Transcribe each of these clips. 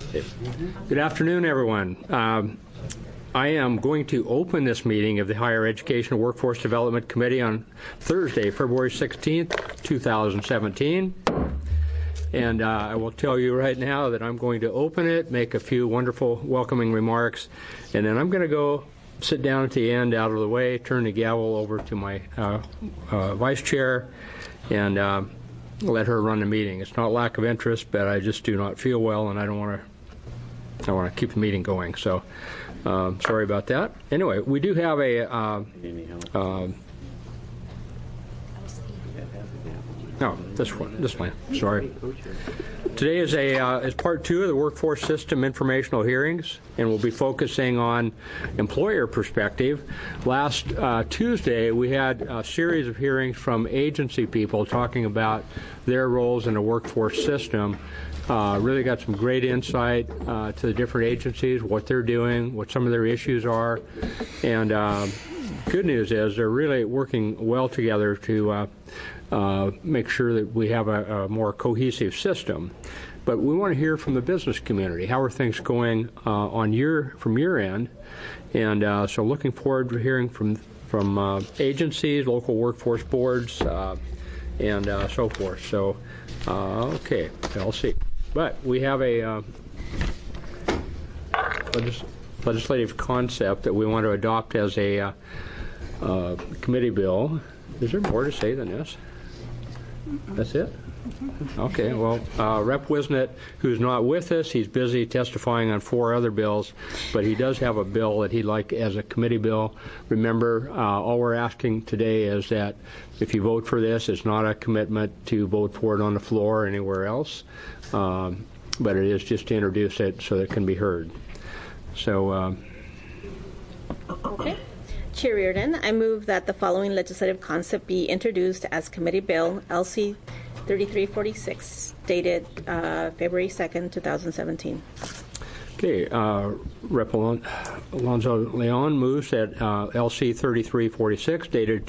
Good afternoon, everyone. I am going to open this meeting of the Higher Education and Workforce Development Committee on Thursday, February 16th, 2017. And I will tell you right now that I'm going to open it, make a few wonderful welcoming remarks, and then I'm going to go sit down at the end, out of the way, turn the gavel over to my vice chair, and let her run the meeting. It's not lack of interest, but I just do not feel well, and I want to keep the meeting going. So, sorry about that. Anyway, we do have a. No, this one. Sorry. Today is part 2 of the Workforce System informational hearings, and we'll be focusing on employer perspective. Last Tuesday, we had a series of hearings from agency people talking about their roles in the workforce system. Really got some great insight to the different agencies, what they're doing, what some of their issues are, and good news is they're really working well together to make sure that we have a more cohesive system. But we want to hear from the business community. How are things going from your end? And so looking forward to hearing from agencies, local workforce boards, and so forth. So, okay, I'll see. But we have a legislative concept that we want to adopt as a committee bill. Is there more to say than this? That's it? Okay, well, Rep. Wisnett, who's not with us, he's busy testifying on 4 other bills, but he does have a bill that he'd like as a committee bill. Remember, all we're asking today is that if you vote for this, it's not a commitment to vote for it on the floor or anywhere else, but it is just to introduce it so that it can be heard. So, okay. Chair Reardon, I move that the following legislative concept be introduced as Committee Bill LC 3346, dated February 2nd, 2017. Okay, Rep. Alonzo Leon moves that LC 3346, dated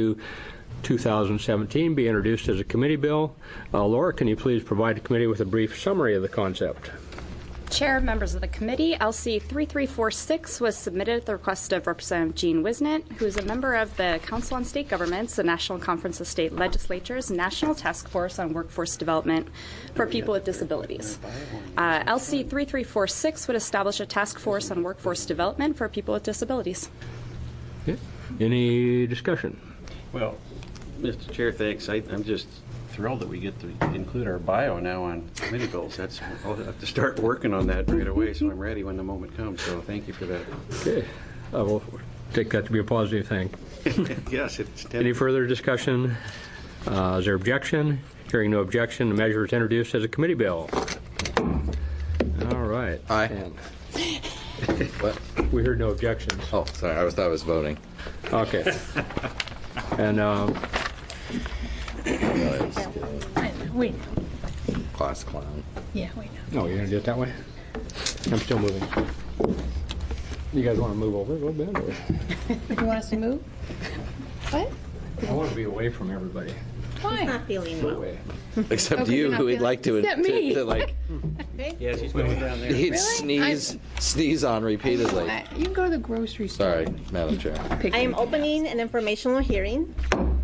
2/2017, be introduced as a committee bill. Laura, can you please provide the committee with a brief summary of the concept? Chair, members of the committee, LC 3346 was submitted at the request of Representative Gene Wisnett, who is a member of the Council on State Governments, the National Conference of State Legislatures, National Task Force on Workforce Development for People with Disabilities. LC 3346 would establish a task force on workforce development for people with disabilities. Okay. Any discussion? Well, Mr. Chair, thanks. I'm just thrilled that we get to include our bio now on committee bills. I'll have to start working on that right away, so I'm ready when the moment comes. So thank you for that. Okay. We'll take that to be a positive thing. Yes. It's Any further discussion? Is there objection? Hearing no objection, the measure is introduced as a committee bill. All right. Aye. What? We heard no objections. Oh, sorry. I thought I was voting. Okay. And wait. Class clown. Yeah, wait. no, you're going to do it that way? I'm still moving. You guys want to move over a little bit? Or? You want us to move? What? I want to be away from everybody. Why? He's not feeling well. Away. Except you, who would like to, Except me. to like, Yeah, she's going down there. he'd Really? sneeze on repeatedly. You can go to the grocery store. Sorry, Madam Chair. Pick I am me. opening an informational hearing.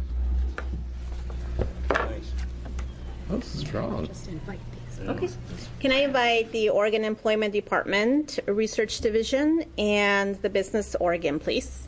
Oh, strong. Okay. Can I invite the Oregon Employment Department, Research Division, and the Business Oregon, please?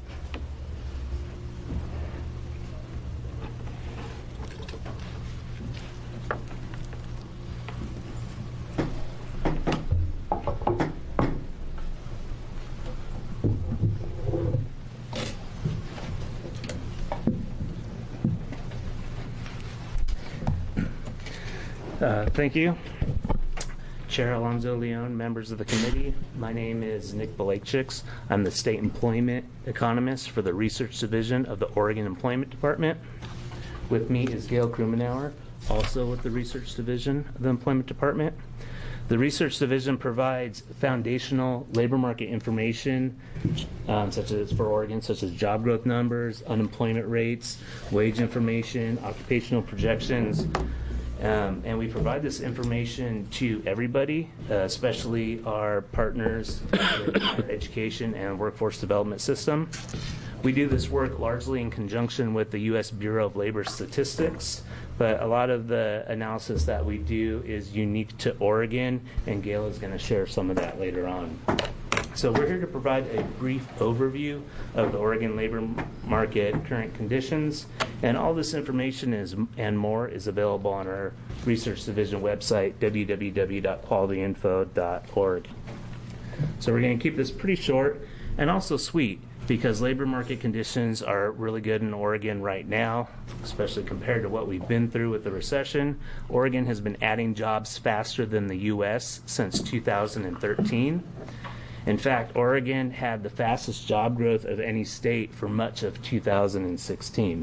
Thank you. Chair Alonzo Leon, members of the committee. My name is Nick Balakchicks. I'm the state employment economist for the research division of the Oregon Employment Department. With me is Gail Krumenauer, also with the research division of the employment department. The research division provides foundational labor market information, such as for Oregon, such as job growth numbers, unemployment rates, wage information, occupational projections, And we provide this information to everybody, especially our partners in the education and workforce development system. We do this work largely in conjunction with the U.S. Bureau of Labor Statistics, but a lot of the analysis that we do is unique to Oregon, and Gail is going to share some of that later on. So we're here to provide a brief overview of the Oregon labor market current conditions, and all this information and more is available on our research division website, www.qualityinfo.org. So we're going to keep this pretty short and also sweet, because labor market conditions are really good in Oregon right now, especially compared to what we've been through with the recession. Oregon has been adding jobs faster than the U.S. since 2013. In fact, Oregon had the fastest job growth of any state for much of 2016.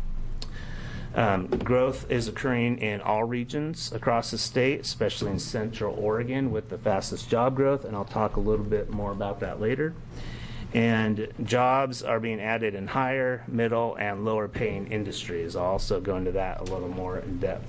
Growth is occurring in all regions across the state, especially in Central Oregon with the fastest job growth, and I'll talk a little bit more about that later. And jobs are being added in higher, middle, and lower paying industries. I'll also go into that a little more in depth.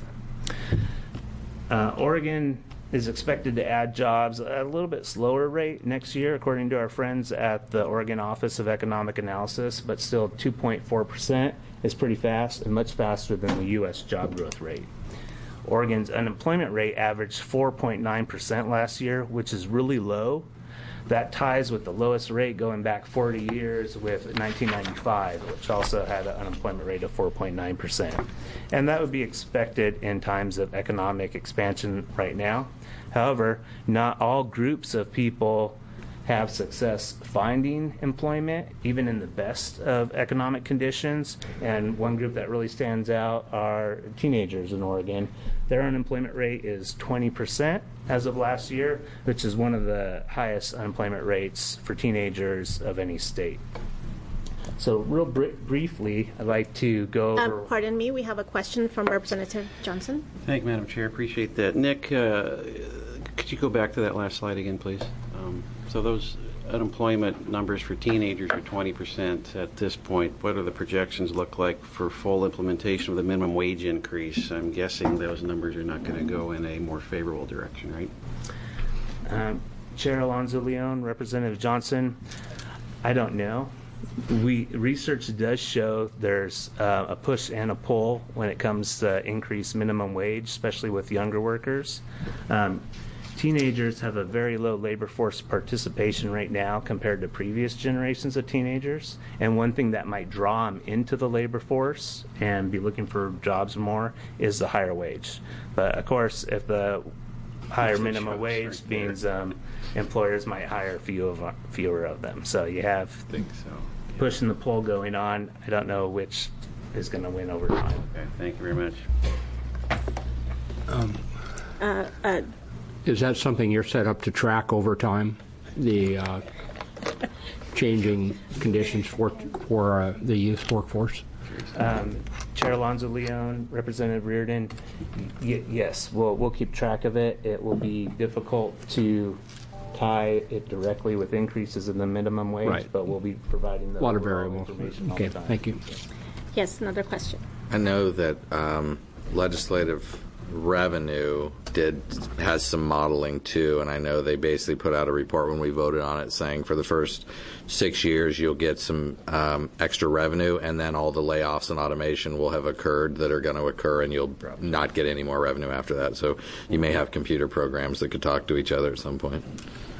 Oregon is expected to add jobs at a little bit slower rate next year, according to our friends at the Oregon Office of Economic Analysis, but still 2.4% is pretty fast and much faster than the U.S. job growth rate. Oregon's unemployment rate averaged 4.9% last year, which is really low. That ties with the lowest rate going back 40 years with 1995, which also had an unemployment rate of 4.9%. And that would be expected in times of economic expansion right now. However, not all groups of people have success finding employment, even in the best of economic conditions. And one group that really stands out are teenagers in Oregon. Their unemployment rate is 20% as of last year, which is one of the highest unemployment rates for teenagers of any state. So real briefly, I'd like to go over... Pardon me, we have a question from Representative Johnson. Thank you, Madam Chair. Appreciate that. Nick, could you go back to that last slide again, please? So those unemployment numbers for teenagers are 20% at this point. What do the projections look like for full implementation of the minimum wage increase? I'm guessing those numbers are not going to go in a more favorable direction, right? Chair Alonzo Leon, Representative Johnson, I don't know. Research does show there's a push and a pull when it comes to increased minimum wage, especially with younger workers. Teenagers have a very low labor force participation right now compared to previous generations of teenagers. And one thing that might draw them into the labor force and be looking for jobs more is the higher wage. But of course, if the higher minimum wage means employers might hire fewer of them. So you have push and the pull going on. I don't know which is going to win over time. Okay, thank you very much. Is that something you're set up to track over time, the changing conditions for the youth workforce? Chair Alonzo Leon, Representative Reardon, yes, we'll keep track of it. It will be difficult to tie it directly with increases in the minimum wage, right, but we'll be providing the a lot of variables. Information okay, all the time. Thank you. Yes, another question. I know that legislative revenue has some modeling too, and I know they basically put out a report when we voted on it saying for the first 6 years you'll get some extra revenue, and then all the layoffs and automation will have occurred that are going to occur, and you'll not get any more revenue after that. So you may have computer programs that could talk to each other at some point.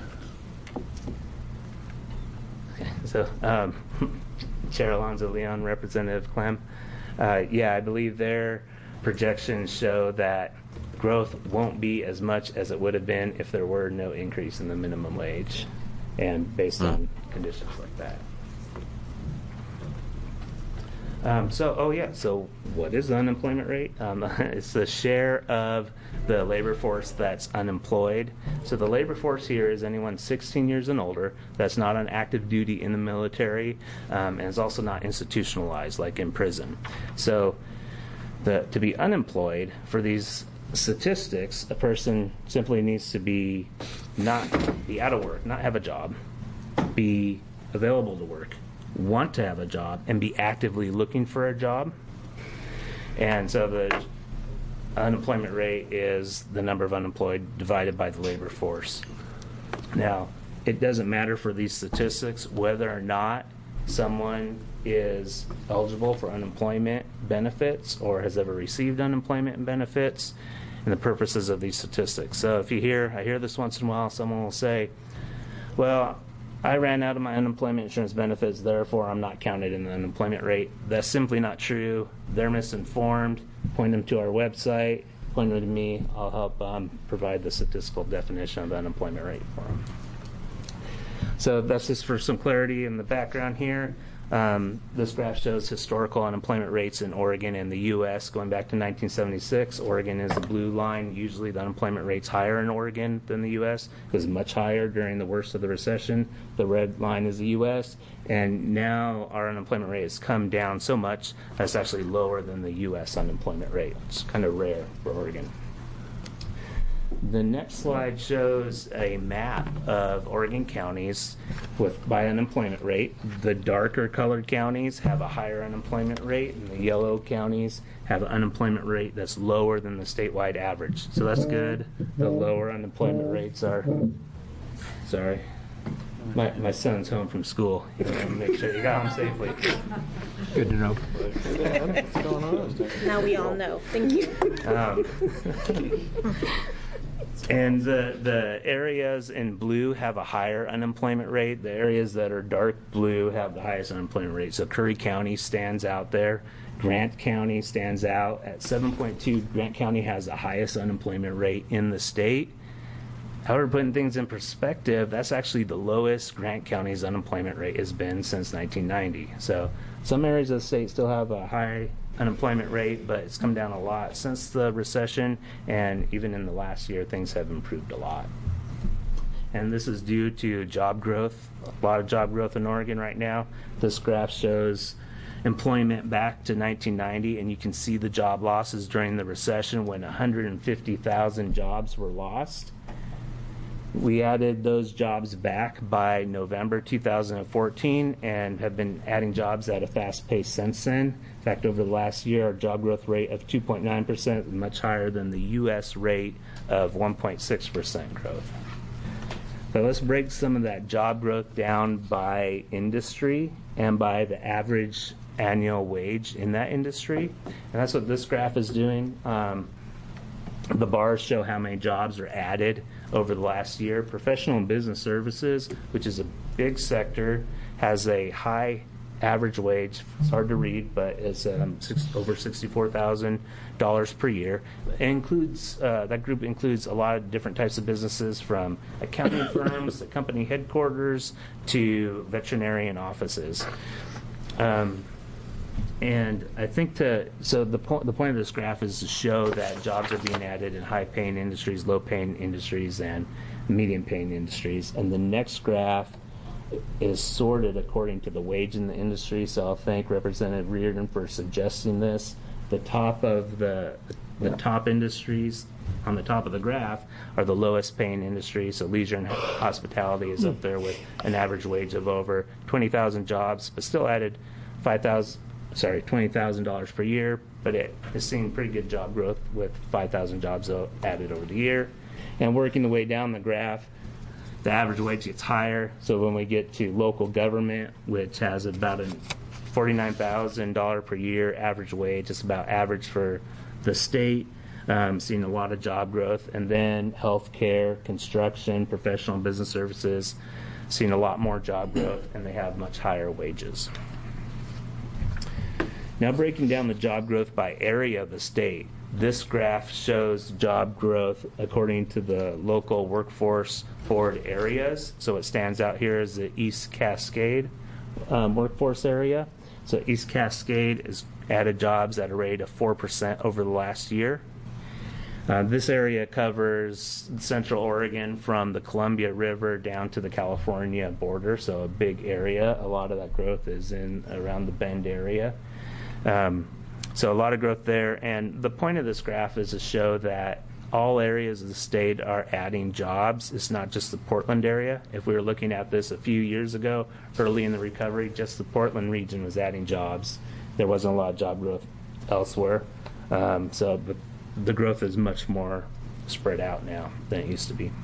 So, Chair Alonzo Leon, Representative Clem, yeah, I believe their projections show that growth won't be as much as it would have been if there were no increase in the minimum wage, and based on conditions like that. So what is the unemployment rate? It's the share of the labor force that's unemployed. So the labor force here is anyone 16 years and older that's not on active duty in the military, and is also not institutionalized like in prison. So to be unemployed for these statistics, a person simply needs to be out of work, not have a job, be available to work, want to have a job, and be actively looking for a job. And so unemployment rate is the number of unemployed divided by the labor force. Now, it doesn't matter for these statistics whether or not someone is eligible for unemployment benefits or has ever received unemployment benefits and the purposes of these statistics. So if I hear this once in a while, someone will say, well, I ran out of my unemployment insurance benefits, therefore I'm not counted in the unemployment rate. That's simply not true. They're misinformed. Point them to our website, point them to me. I'll help provide the statistical definition of the unemployment rate for them. So that's just for some clarity in the background here. This graph shows historical unemployment rates in Oregon and the U.S. going back to 1976. Oregon is the blue line. Usually the unemployment rate's higher in Oregon than the U.S. It was much higher during the worst of the recession. The red line is the U.S. And now our unemployment rate has come down so much that it's actually lower than the U.S. unemployment rate. It's kind of rare for Oregon. The next slide shows a map of Oregon counties by unemployment rate. The darker colored counties have a higher unemployment rate, and the yellow counties have an unemployment rate that's lower than the statewide average. So that's good. The lower unemployment rates are... Sorry. My son's home from school. You know, make sure you got home safely. Good to know. Now we all know. Thank you. And the areas in blue have a higher unemployment rate. The areas that are dark blue have the highest unemployment rate. So Curry County stands out there. Grant County stands out at 7.2. Grant County has the highest unemployment rate in the state. However, putting things in perspective, that's actually the lowest Grant County's unemployment rate has been since 1990. So some areas of the state still have a high unemployment rate, but it's come down a lot since the recession, and even in the last year, things have improved a lot. And this is due to job growth, a lot of job growth in Oregon right now. This graph shows employment back to 1990, and you can see the job losses during the recession when 150,000 jobs were lost. We added those jobs back by November 2014 and have been adding jobs at a fast pace since then. In fact, over the last year, our job growth rate of 2.9% is much higher than the U.S. rate of 1.6% growth. So let's break some of that job growth down by industry and by the average annual wage in that industry. And that's what this graph is doing. The bars show how many jobs are added over the last year. Professional and business services, which is a big sector, has a high average wage. It's hard to read, but it's over $64,000 per year. It includes that group includes a lot of different types of businesses, from accounting firms to company headquarters to veterinarian offices. And I think the point of this graph is to show that jobs are being added in high-paying industries, low-paying industries, and medium-paying industries. And the next graph is sorted according to the wage in the industry. So I'll thank Representative Reardon for suggesting this. The top of the top industries on the top of the graph are the lowest paying industries. So leisure and hospitality is up there with an average wage of over 20,000 jobs, but still added $20,000 per year, but it has seen pretty good job growth with 5,000 jobs added over the year. And working the way down the graph, the average wage gets higher. So when we get to local government, which has about a $49,000 per year average wage, it's about average for the state, seeing a lot of job growth. And then healthcare, construction, professional and business services, seeing a lot more job growth, and they have much higher wages. Now, breaking down the job growth by area of the state, this graph shows job growth according to the local workforce board areas. So what stands out here is the East Cascade workforce area. So East Cascade has added jobs at a rate of 4% over the last year. This area covers Central Oregon from the Columbia River down to the California border, so a big area. A lot of that growth is in around the Bend area. So a lot of growth there, and the point of this graph is to show that all areas of the state are adding jobs. It's not just the Portland area. If we were looking at this a few years ago, early in the recovery, just the Portland region was adding jobs. There wasn't a lot of job growth elsewhere. So the growth is much more spread out now than it used to be.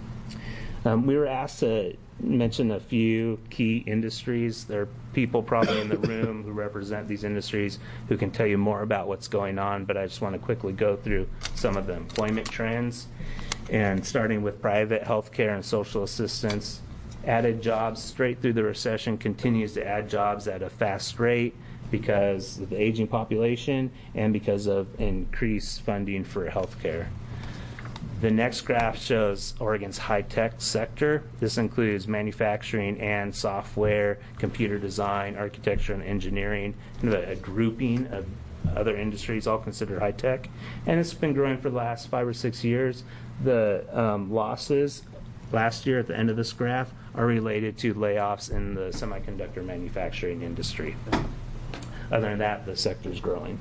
We were asked to mention a few key industries. There are people probably in the room who represent these industries who can tell you more about what's going on, but I just want to quickly go through some of the employment trends. And starting with private healthcare and social assistance, added jobs straight through the recession, continues to add jobs at a fast rate because of the aging population and because of increased funding for healthcare. The next graph shows Oregon's high-tech sector. This includes manufacturing and software, computer design, architecture, and engineering, and a grouping of other industries all considered high-tech. And it's been growing for the last 5 or 6 years. The losses last year at the end of this graph are related to layoffs in the semiconductor manufacturing industry. Other than that, the sector is growing.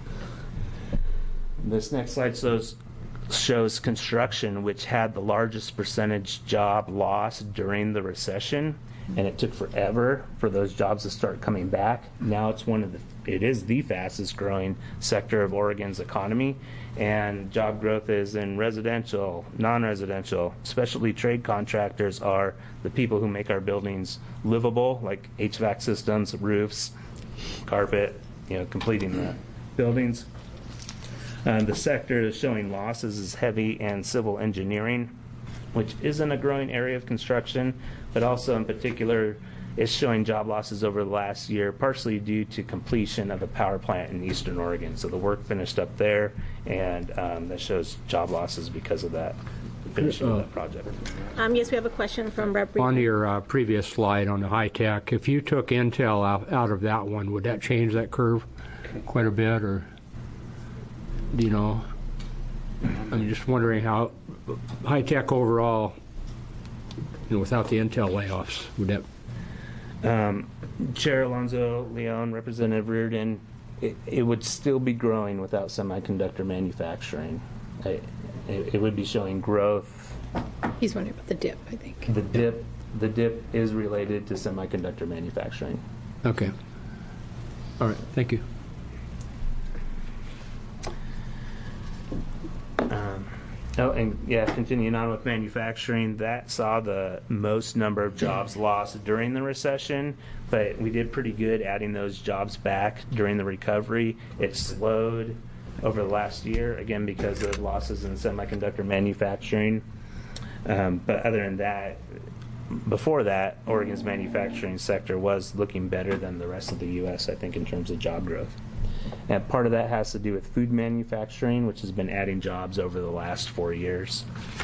This next slide shows construction, which had the largest percentage job loss during the recession, and it took forever for those jobs to start coming back. Now it is the fastest growing sector of Oregon's economy, and job growth is in residential, non-residential. Specialty trade contractors are the people who make our buildings livable, like HVAC systems, roofs, carpet, completing the buildings. The sector is showing losses is heavy and civil engineering, which isn't a growing area of construction, but also in particular is showing job losses over the last year, partially due to completion of a power plant in Eastern Oregon. So the work finished up there, and that shows job losses because of that finishing of that project. Yes, we have a question from Rep. On your previous slide on the high tech, if you took Intel out of that one, would that change that curve quite a bit, or do you know? I'm just wondering how high tech overall, without the Intel layoffs, would that? Chair Alonzo Leon, Representative Reardon, it would still be growing without semiconductor manufacturing. It would be showing growth. He's wondering about the dip, I think. The dip is related to semiconductor manufacturing. Okay. All right. Thank you. Continuing on with manufacturing, that saw the most number of jobs lost during the recession, but we did pretty good adding those jobs back during the recovery. It slowed over the last year, again, because of losses in semiconductor manufacturing. But other than that, before that, Oregon's manufacturing sector was looking better than the rest of the U.S., I think, in terms of job growth. And part of that has to do with food manufacturing, which has been adding jobs over the last 4 years.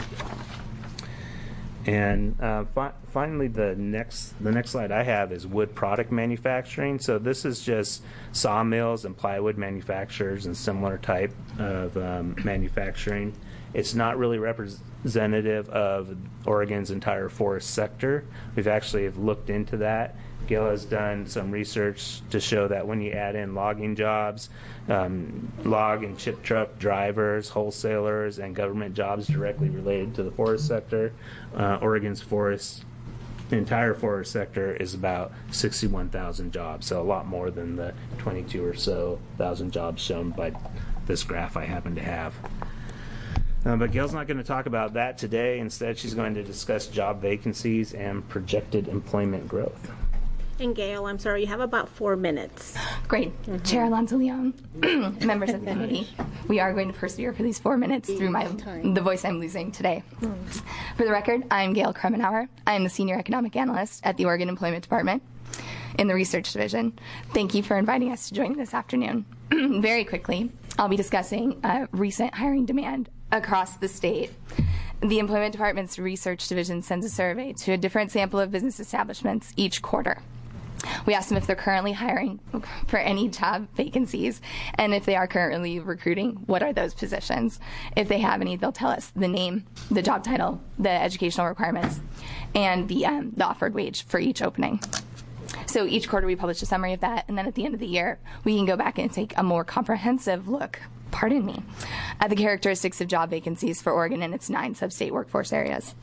And finally, the next slide I have is wood product manufacturing. So this is just sawmills and plywood manufacturers and similar type of manufacturing. It's not really representative of Oregon's entire forest sector. We've actually looked into that. Gail has done some research to show that when you add in logging jobs, log and chip truck drivers, wholesalers, and government jobs directly related to the forest sector, Oregon's entire forest sector is about 61,000 jobs, so a lot more than the 22 or so thousand jobs shown by this graph I happen to have. But Gail's not going to talk about that today. Instead, she's going to discuss job vacancies and projected employment growth. And Gail, I'm sorry, you have about 4 minutes. Great. Chair Alonzo Leon, members of the committee, we are going to persevere for these 4 minutes through the voice I'm losing today. For the record, I'm Gail Kremenauer. I'm the Senior Economic Analyst at the Oregon Employment Department in the Research Division. Thank you for inviting us to join this afternoon. Very quickly, I'll be discussing recent hiring demand across the state. The Employment Department's Research Division sends a survey to a different sample of business establishments each quarter. We ask them if they're currently hiring for any job vacancies, and if they are currently recruiting, what are those positions? If they have any, they'll tell us the name, the job title, the educational requirements, and the offered wage for each opening. So each quarter we publish a summary of that, and then at the end of the year, we can go back and take a more comprehensive look, at the characteristics of job vacancies for Oregon and its 9 sub-state workforce areas.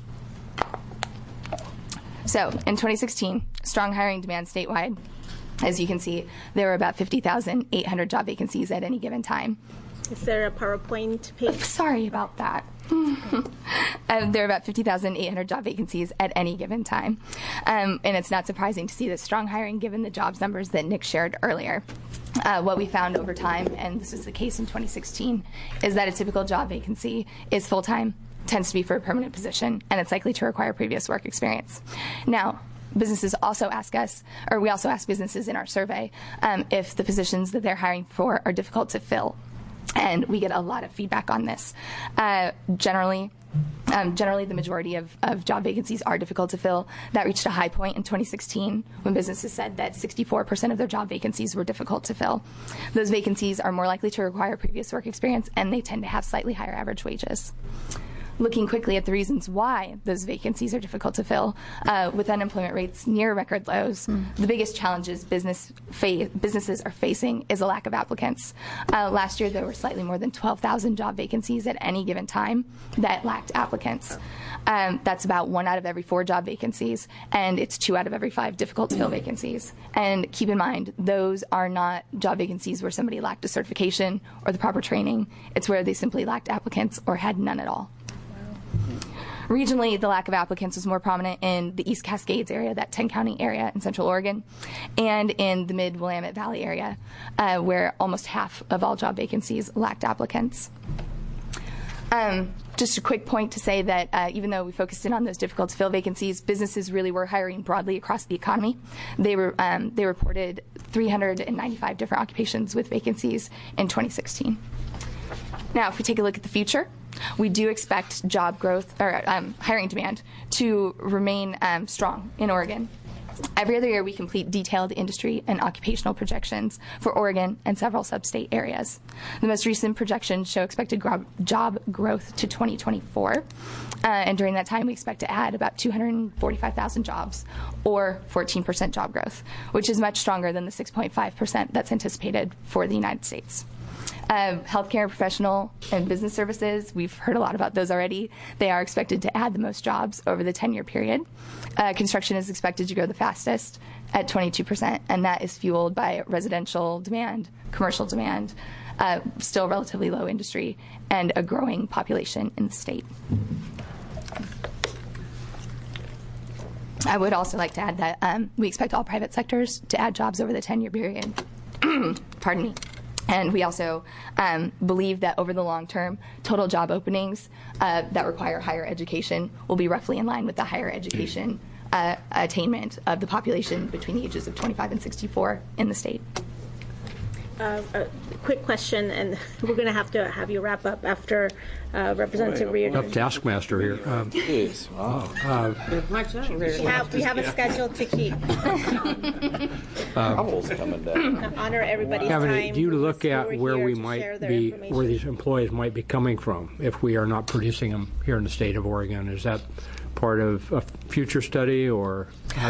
So in 2016, strong hiring demand statewide. As you can see, there were about 50,800 job vacancies at any given time. Is there a PowerPoint page? Sorry about that. There are about 50,800 job vacancies at any given time. And it's not surprising to see this strong hiring given the jobs numbers that Nick shared earlier. What we found over time, and this was the case in 2016, is that a typical job vacancy is full-time, tends to be for a permanent position, and it's likely to require previous work experience. Now, businesses also ask us, or we also ask businesses in our survey, if the positions that they're hiring for are difficult to fill. And we get a lot of feedback on this. Generally, the majority of job vacancies are difficult to fill. That reached a high point in 2016 when businesses said that 64% of their job vacancies were difficult to fill. Those vacancies are more likely to require previous work experience, and they tend to have slightly higher average wages. Looking quickly at the reasons why those vacancies are difficult to fill, with unemployment rates near record lows, the biggest challenges businesses are facing is a lack of applicants. Last year, there were slightly more than 12,000 job vacancies at any given time that lacked applicants. That's about 1 out of every 4 job vacancies, and it's 2 out of every 5 difficult to fill vacancies. And keep in mind, those are not job vacancies where somebody lacked a certification or the proper training. It's where they simply lacked applicants or had none at all. Regionally, the lack of applicants was more prominent in the East Cascades area, that 10-county area in Central Oregon, and in the Mid-Willamette Valley area, where almost half of all job vacancies lacked applicants. Just a quick point to say that even though we focused in on those difficult to fill vacancies, businesses really were hiring broadly across the economy. They reported 395 different occupations with vacancies in 2016. Now, if we take a look at the future, we do expect job growth or hiring demand to remain strong in Oregon. Every other year, we complete detailed industry and occupational projections for Oregon and several sub-state areas. The most recent projections show expected job growth to 2024, and during that time, we expect to add about 245,000 jobs, or 14% job growth, which is much stronger than the 6.5% that's anticipated for the United States. Healthcare, professional, and business services, we've heard a lot about those already. They are expected to add the most jobs over the 10-year period. Construction is expected to grow the fastest at 22%, and that is fueled by residential demand, commercial demand, still relatively low industry, and a growing population in the state. I would also like to add that we expect all private sectors to add jobs over the 10-year period. Pardon me. And we also believe that over the long term, total job openings that require higher education will be roughly in line with the higher education attainment of the population between the ages of 25 and 64 in the state. A quick question, and we're going to have you wrap up after Representative Reardon. Tough taskmaster here. We have a schedule to keep. Coming down. Honor everybody's Kevin, time. do you look at where Here we to share might their be, information. where these employees might be coming from if we are not producing them here in the state of Oregon? Is that part of a future study, or?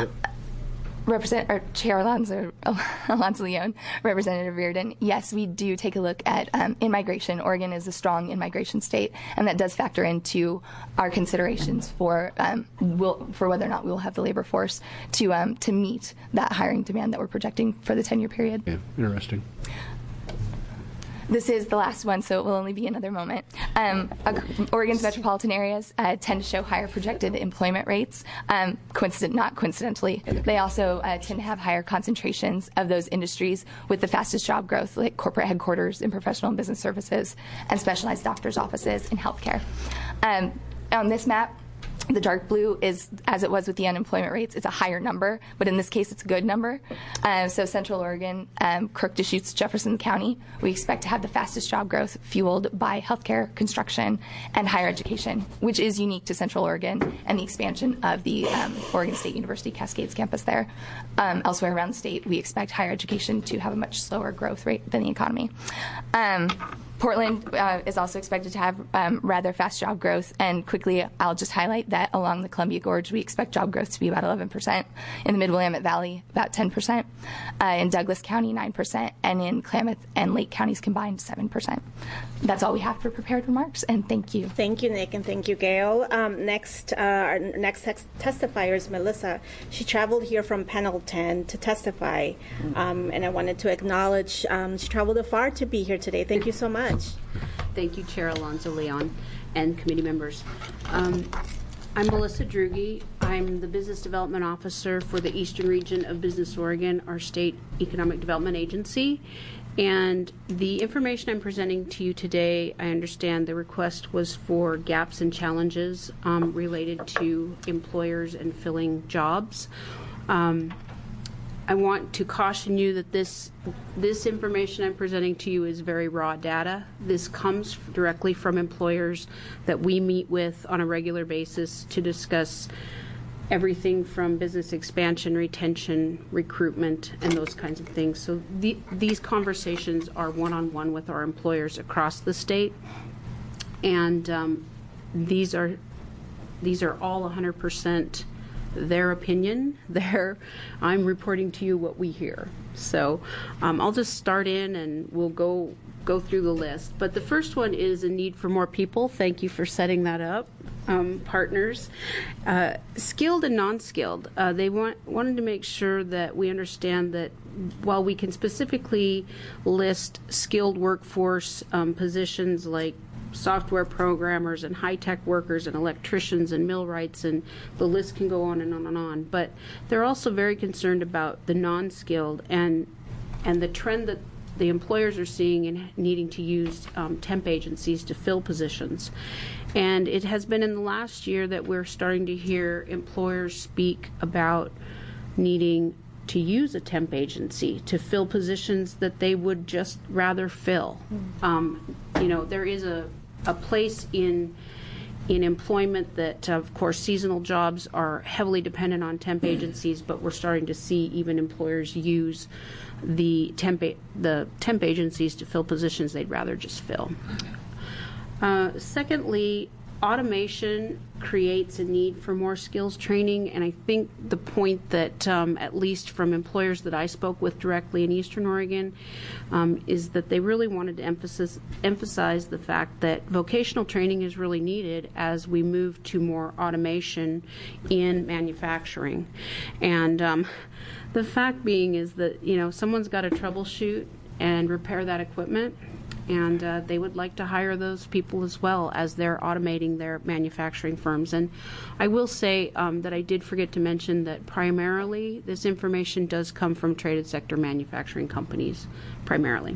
Chair Alonzo Leon, Representative Reardon, yes, we do take a look at in-migration. Oregon is a strong in-migration state, and that does factor into our considerations for whether or not we will have the labor force to meet that hiring demand that we're projecting for the 10-year period. Yeah, interesting. This is the last one, so it will only be another moment. Oregon's metropolitan areas tend to show higher projected employment rates. Not coincidentally, they also tend to have higher concentrations of those industries with the fastest job growth, like corporate headquarters in professional and business services and specialized doctors' offices in healthcare. On this map, the dark blue is, as it was with the unemployment rates, it's a higher number, but in this case, it's a good number. So Central Oregon, Crook, Deschutes, Jefferson County, we expect to have the fastest job growth fueled by healthcare, construction, and higher education, which is unique to Central Oregon and the expansion of the Oregon State University Cascades campus there. Elsewhere around the state, we expect higher education to have a much slower growth rate than the economy. Portland is also expected to have rather fast job growth, and quickly I'll just highlight that along the Columbia Gorge we expect job growth to be about 11%, in the Mid-Willamette Valley about 10%, in Douglas County 9%, and in Klamath and Lake counties combined 7%. That's all we have for prepared remarks, and thank you. Thank you, Nick, and thank you, Gail. Our next testifier is Melissa. She traveled here from Pendleton to testify, and I wanted to acknowledge she traveled afar to be here today. Thank you so much. much. Thank you, Chair Alonzo Leon and committee members. I'm Melissa Drugi. I'm the Business Development Officer for the Eastern Region of Business Oregon, our state economic development agency. And the information I'm presenting to you today, I understand the request was for gaps and challenges related to employers and filling jobs. I want to caution you that this information I'm presenting to you is very raw data. This comes directly from employers that we meet with on a regular basis to discuss everything from business expansion, retention, recruitment, and those kinds of things. So these conversations are one-on-one with our employers across the state, and these are all 100% their opinion. I'm reporting to you what we hear. So I'll just start in and we'll go through the list. But the first one is a need for more people. Thank you for setting that up, partners. Skilled and non-skilled. They wanted to make sure that we understand that while we can specifically list skilled workforce positions like software programmers and high-tech workers and electricians and millwrights, and the list can go on and on and on. But they're also very concerned about the non-skilled and the trend that the employers are seeing in needing to use temp agencies to fill positions. And it has been in the last year that we're starting to hear employers speak about needing to use a temp agency to fill positions that they would just rather fill. There is a place in employment that, of course, seasonal jobs are heavily dependent on temp agencies, but we're starting to see even employers use the temp agencies to fill positions they'd rather just fill. Secondly, automation creates a need for more skills training, and I think the point that, at least from employers that I spoke with directly in Eastern Oregon, is that they really wanted to emphasize the fact that vocational training is really needed as we move to more automation in manufacturing. And the fact being is that, someone's got to troubleshoot and repair that equipment, and they would like to hire those people as well as they're automating their manufacturing firms. And I will say that I did forget to mention that primarily this information does come from traded sector manufacturing companies, primarily.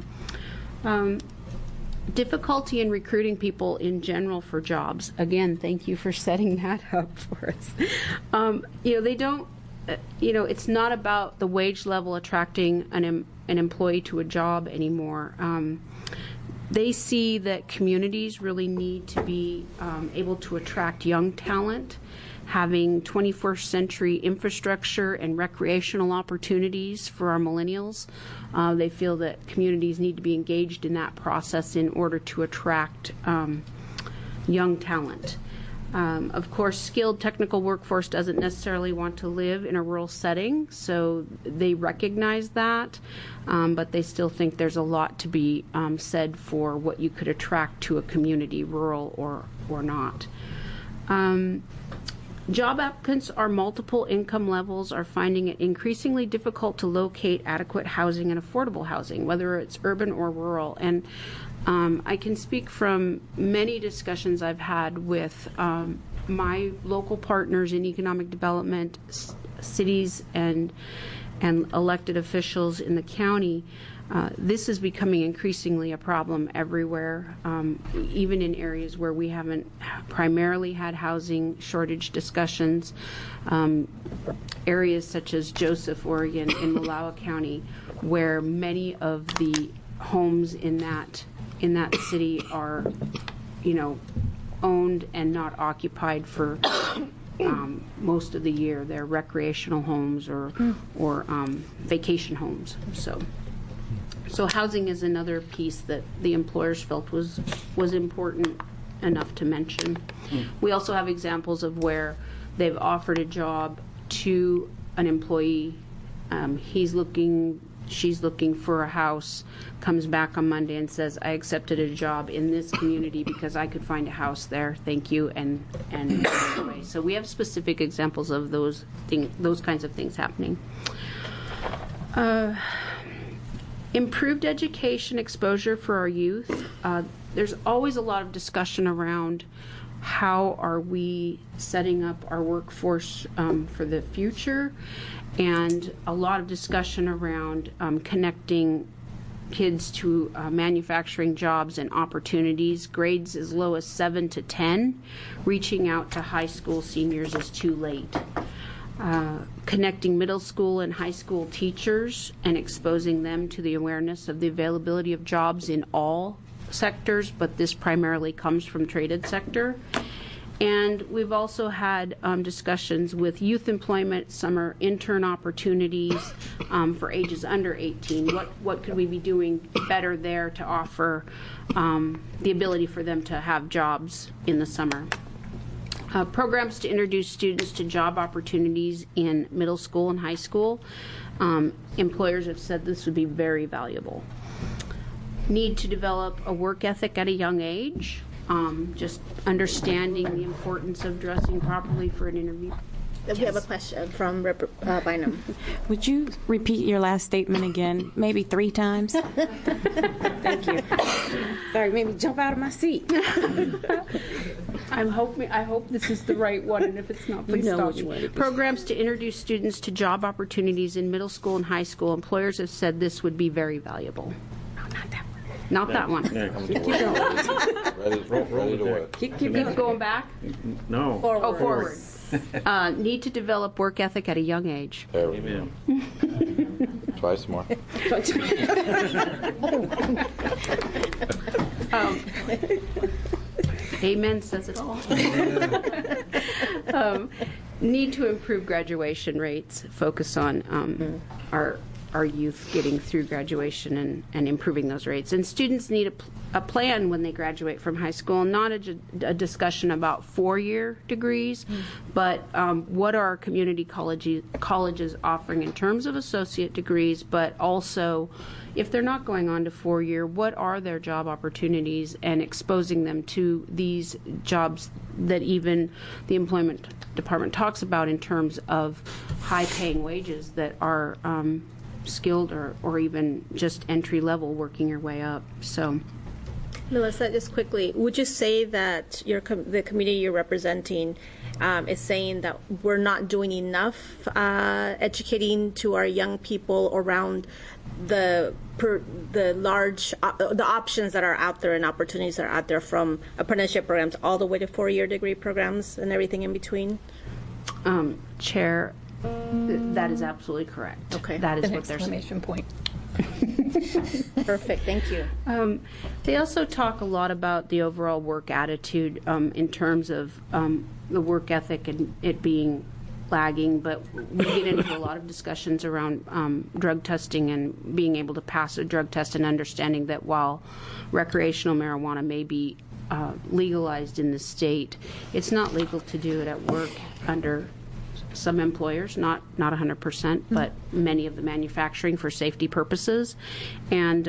Difficulty in recruiting people in general for jobs. Again, thank you for setting that up for us. They don't, it's not about the wage level attracting an employee to a job anymore. They see that communities really need to be able to attract young talent, having 21st century infrastructure and recreational opportunities for our millennials. They feel that communities need to be engaged in that process in order to attract young talent. Of course, skilled technical workforce doesn't necessarily want to live in a rural setting, so they recognize that, but they still think there's a lot to be said for what you could attract to a community, rural or not. Job applicants are multiple income levels are finding it increasingly difficult to locate adequate housing and affordable housing, whether it's urban or rural. And I can speak from many discussions I've had with my local partners in economic development, cities and elected officials in the county. This is becoming increasingly a problem everywhere, even in areas where we haven't primarily had housing shortage discussions. Areas such as Joseph, Oregon, in Wallowa County, where many of the homes in that city are, owned and not occupied for most of the year. They're recreational homes or vacation homes. So housing is another piece that the employers felt was important enough to mention. We also have examples of where they've offered a job to an employee. She's looking for a house, comes back on Monday and says, I accepted a job in this community because I could find a house there, thank you, and anyway. So we have specific examples of those kinds of things happening. Improved education exposure for our youth. There's always a lot of discussion around how are we setting up our workforce for the future, and a lot of discussion around connecting kids to manufacturing jobs and opportunities. Grades as low as 7 to 10. Reaching out to high school seniors is too late. Connecting middle school and high school teachers and exposing them to the awareness of the availability of jobs in all sectors, but this primarily comes from traded sector. And we've also had discussions with youth employment, summer intern opportunities for ages under 18. What could we be doing better there to offer the ability for them to have jobs in the summer? Programs to introduce students to job opportunities in middle school and high school. Employers have said this would be very valuable. Need to develop a work ethic at a young age. Just understanding the importance of dressing properly for an interview. We have a question from Rep. Bynum. Would you repeat your last statement again, maybe 3 times? Thank you. Sorry, made me jump out of my seat. I hope this is the right one, and if it's not, please stop me. Programs to introduce students to job opportunities in middle school and high school. Employers have said this would be very valuable. No, not that one. Not that one. Keep going. Ready to work. Keep going back? No. Forward. Oh, forward. Need to develop work ethic at a young age. There we go. Twice more. Amen says it all. Need to improve graduation rates, focus on our youth getting through graduation and improving those rates. And students need a plan when they graduate from high school, not a discussion about 4-year degrees, but what are our community colleges offering in terms of associate degrees, but also if they're not going on to 4-year, what are their job opportunities, and exposing them to these jobs that even the employment department talks about in terms of high-paying wages that are skilled or even just entry-level, working your way up. So, Melissa, just quickly, would you say that the community you're representing is saying that we're not doing enough educating to our young people around the options that are out there and opportunities that are out there, from apprenticeship programs all the way to 4-year degree programs and everything in between? Chair, that is absolutely correct. Okay. That is An what they're saying. exclamation point. Perfect. Thank you. They also talk a lot about the overall work attitude in terms of the work ethic and it being lagging, but we get into a lot of discussions around drug testing and being able to pass a drug test, and understanding that while recreational marijuana may be legalized in the state, it's not legal to do it at work under some employers, not 100%, but many of the manufacturing for safety purposes. And,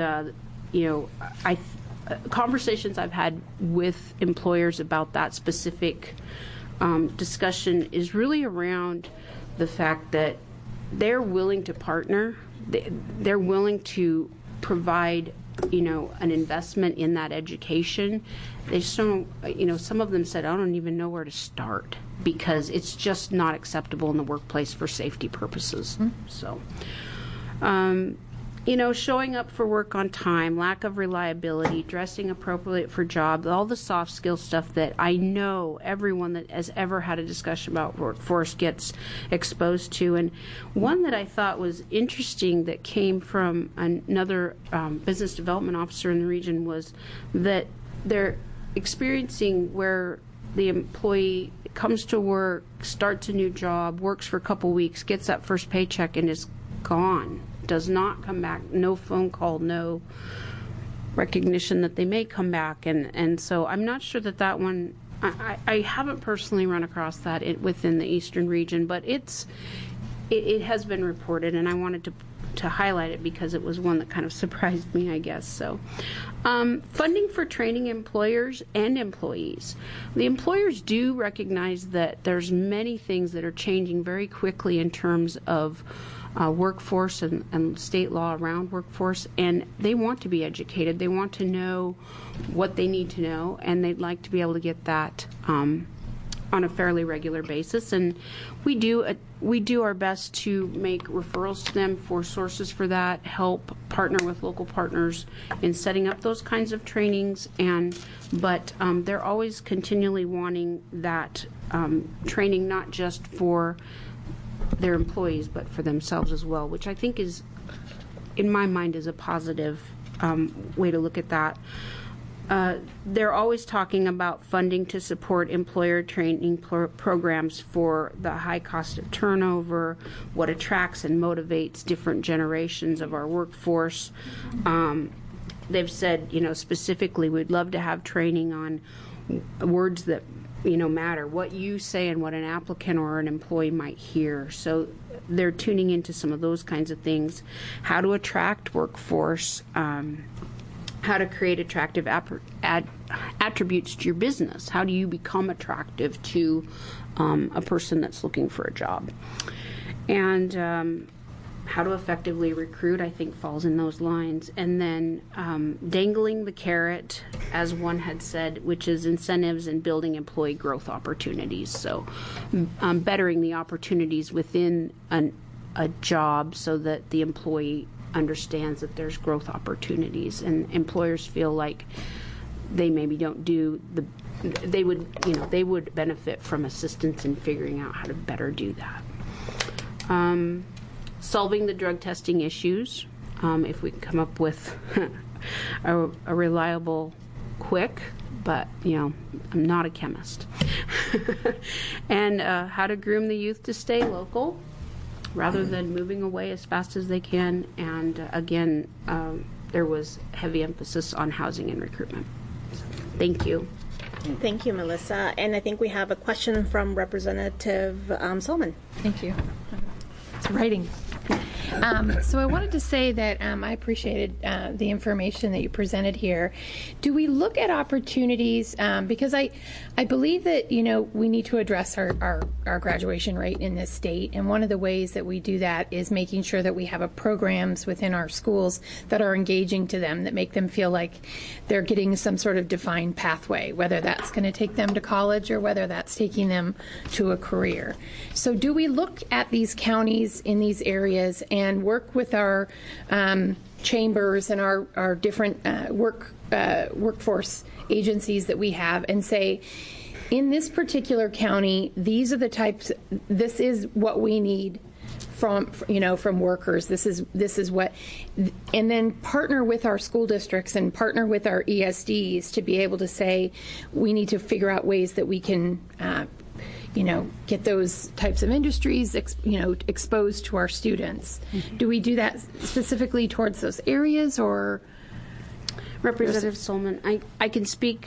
conversations I've had with employers about that specific discussion is really around the fact that they're willing to partner, they're willing to provide an investment in that education. They just don't, some of them said, I don't even know where to start because it's just not acceptable in the workplace for safety purposes. So, showing up for work on time, lack of reliability, dressing appropriate for job, all the soft skill stuff that I know everyone that has ever had a discussion about workforce gets exposed to. And one that I thought was interesting that came from another business development officer in the region was that they're experiencing where the employee comes to work, starts a new job, works for a couple weeks, gets that first paycheck, and is gone. Does not come back, no phone call, no recognition that they may come back. And so I'm not sure that one, I haven't personally run across that within the Eastern region, but it has been reported, and I wanted to highlight it because it was one that kind of surprised me, I guess. So funding for training employers and employees. The employers do recognize that there's many things that are changing very quickly in terms of workforce and state law around workforce, and they want to be educated. They want to know what they need to know, and they'd like to be able to get that on a fairly regular basis. And we do our best to make referrals to them for sources for that, help partner with local partners in setting up those kinds of trainings, but they're always continually wanting that training, not just for their employees but for themselves as well, which I think is, in my mind, is a positive way to look at that. They're always talking about funding to support employer training programs for the high cost of turnover, what attracts and motivates different generations of our workforce. They've said, specifically, we'd love to have training on words that, matter, what you say and what an applicant or an employee might hear. So they're tuning into some of those kinds of things. How to attract workforce, how to create attractive attributes to your business. How do you become attractive to a person that's looking for a job? And how to effectively recruit, I think, falls in those lines. And then dangling the carrot, as one had said, which is incentives and building employee growth opportunities. So bettering the opportunities within a job so that the employee understands that there's growth opportunities, and employers feel like they maybe don't do they would benefit from assistance in figuring out how to better do that. Solving the drug testing issues, if we can come up with a reliable, quick, but I'm not a chemist. And how to groom the youth to stay local rather than moving away as fast as they can. And again, there was heavy emphasis on housing and recruitment. Thank you. Thank you, Melissa. And I think we have a question from Representative Solomon. Thank you. It's writing. So I wanted to say that I appreciated the information that you presented here. Do we look at opportunities, because I believe that, we need to address our graduation rate in this state, and one of the ways that we do that is making sure that we have programs within our schools that are engaging to them, that make them feel like they're getting some sort of defined pathway, whether that's going to take them to college or whether that's taking them to a career. So do we look at these counties in these areas and work with our chambers and our different workforce agencies that we have and say, in this particular county, these are the types, this is what we need from workers. This is what, and then partner with our school districts and partner with our ESDs to be able to say, we need to figure out ways that we can get those types of industries, exposed to our students. Mm-hmm. Do we do that specifically towards those areas, or? Representative Solomon, I can speak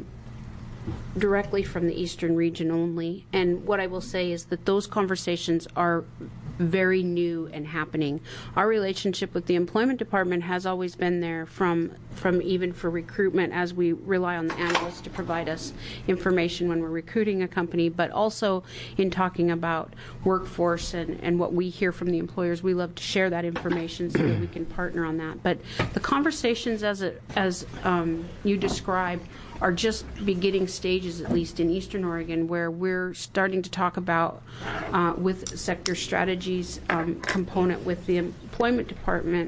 directly from the Eastern region only, and what I will say is that those conversations are very new and happening. Our relationship with the employment department has always been there from even for recruitment, as we rely on the analysts to provide us information when we're recruiting a company, but also in talking about workforce and what we hear from the employers. We love to share that information so that we can partner on that. But the conversations as you described are just beginning stages, at least in Eastern Oregon, where we're starting to talk about with sector strategies component with the employment department,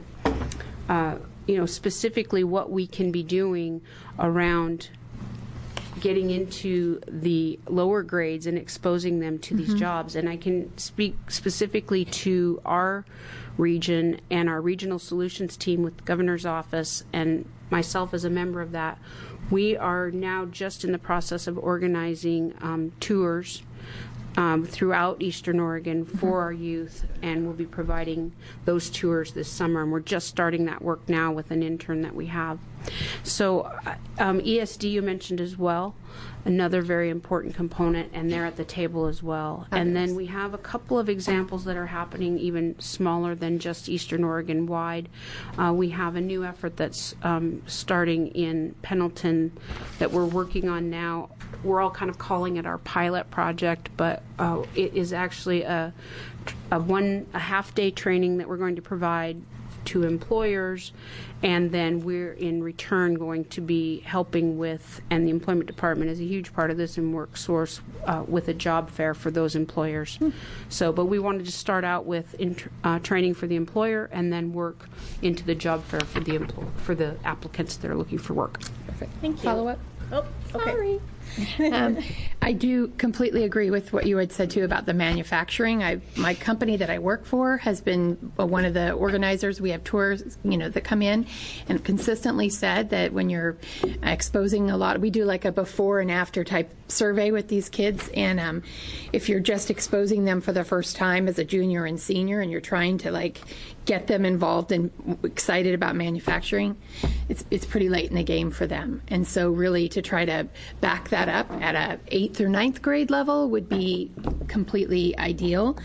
specifically what we can be doing around getting into the lower grades and exposing them to these jobs. And I can speak specifically to our region and our regional solutions team with the governor's office and myself as a member of that. We are now just in the process of organizing tours throughout Eastern Oregon for our youth, and we'll be providing those tours this summer. And we're just starting that work now with an intern that we have. So ESD you mentioned as well, another very important component, and they're at the table as well. And then we have a couple of examples that are happening even smaller than just Eastern Oregon wide. We have a new effort that's starting in Pendleton that we're working on now. We're all kind of calling it our pilot project, but it is actually a half-day training that we're going to provide to employers, and then we're in return going to be helping with, and the employment department is a huge part of this in WorkSource, with a job fair for those employers. So, but we wanted to start out with training for the employer and then work into the job fair for the applicants that are looking for work. Perfect. Thank you. Follow up? Oh, okay. Sorry. I do completely agree with what you had said too about the manufacturing. My company that I work for has been one of the organizers. We have tours, that come in, and consistently said that when you're exposing a lot, we do like a before and after type survey with these kids, and if you're just exposing them for the first time as a junior and senior, and you're trying to get them involved and excited about manufacturing, it's pretty late in the game for them. And so really to try to back that up at a 8th or 9th grade level would be completely ideal.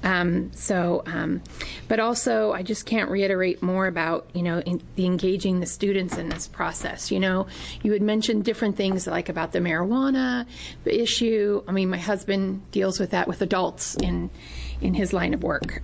But also I just can't reiterate more about, the engaging the students in this process. You had mentioned different things like about the marijuana issue. I mean, my husband deals with that with adults in his line of work.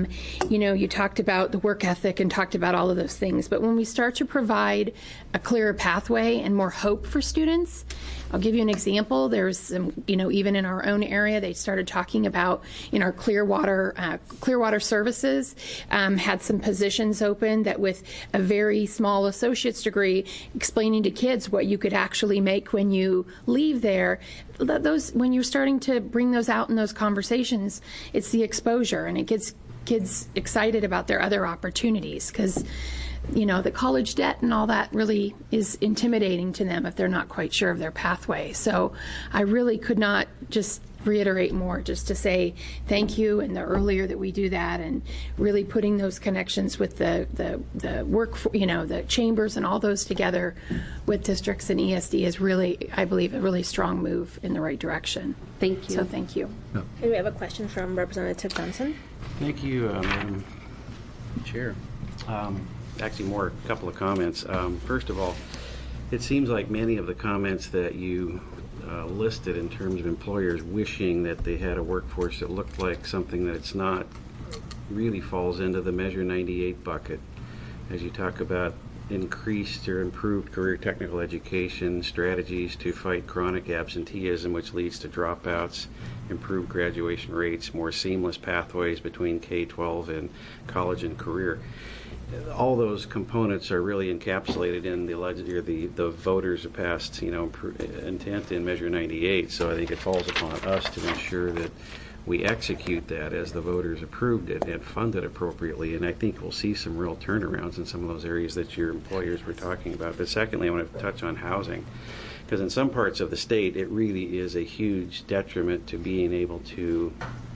You talked about the work ethic and talked about all of those things. But when we start to provide a clearer pathway and more hope for students, I'll give you an example. There's some, even in our own area, they started talking about in our Clearwater services, had some positions open that with a very small associate's degree, explaining to kids what you could actually make when you leave there. When you're starting to bring those out in those conversations, it's the exposure, and it gets kids excited about their other opportunities, because the college debt and all that really is intimidating to them if they're not quite sure of their pathway. So I really could not just reiterate more, just to say thank you, and the earlier that we do that, and really putting those connections with the work, the chambers and all those together with districts and ESD is really, I believe, a really strong move in the right direction. Thank you. So thank you. Okay, we have a question from Representative Johnson. Thank you, Madam Chair. Actually, a couple of comments. First of all, it seems like many of the comments that you listed in terms of employers wishing that they had a workforce that looked like something that it's not really falls into the Measure 98 bucket. As you talk about increased or improved career technical education, strategies to fight chronic absenteeism, which leads to dropouts, improved graduation rates, more seamless pathways between K-12 and college and career. All those components are really encapsulated in the voters' past, intent in Measure 98. So I think it falls upon us to ensure that we execute that as the voters approved it and fund it appropriately. And I think we'll see some real turnarounds in some of those areas that your employers were talking about. But secondly, I want to touch on housing, because in some parts of the state, it really is a huge detriment to being able to,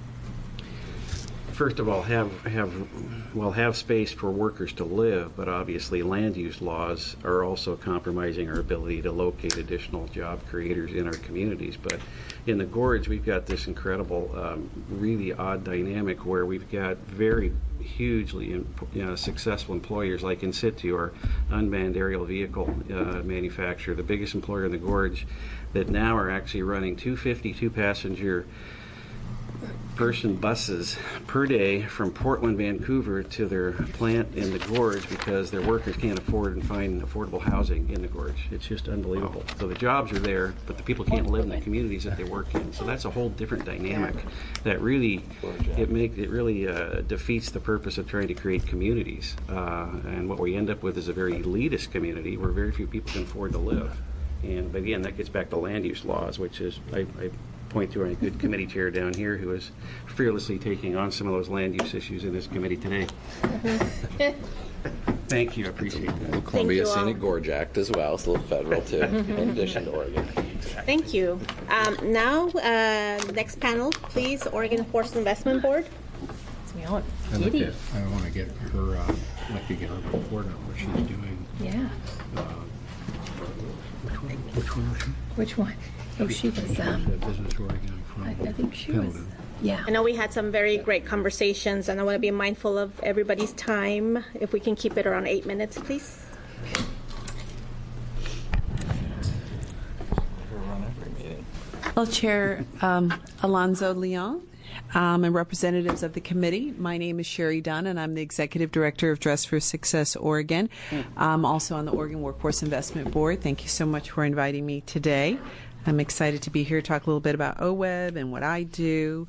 first of all, have space for workers to live, but obviously land use laws are also compromising our ability to locate additional job creators in our communities. But in the Gorge, we've got this incredible, really odd dynamic where we've got very hugely successful employers like In Situ, our unmanned aerial vehicle manufacturer, the biggest employer in the Gorge, that now are actually running 252 passenger person buses per day from Portland, Vancouver to their plant in the Gorge because their workers can't afford and find affordable housing in the Gorge. It's just unbelievable. So the jobs are there, but the people can't live in the communities that they work in. So that's a whole different dynamic that really defeats the purpose of trying to create communities. And what we end up with is a very elitist community where very few people can afford to live. But again, that gets back to land use laws, which is I point to a good committee chair down here who is fearlessly taking on some of those land use issues in this committee today. Thank you. I appreciate that. The Columbia Scenic Gorge Act as well. It's a little federal too, in addition to Oregon. Thank you. Now, next panel, please. Oregon Forest Investment Board. It's me on. I want to get her report on what she's doing. Yeah. Which one? Oh, she was. I think she was. Yeah. I know we had some very great conversations, and I want to be mindful of everybody's time. If we can keep it around 8 minutes, please. Well, Chair Alonzo Leon and representatives of the committee, my name is Sherry Dunn, and I'm the Executive Director of Dress for Success Oregon. I'm also on the Oregon Workforce Investment Board. Thank you so much for inviting me today. I'm excited to be here to talk a little bit about OWEB and what I do.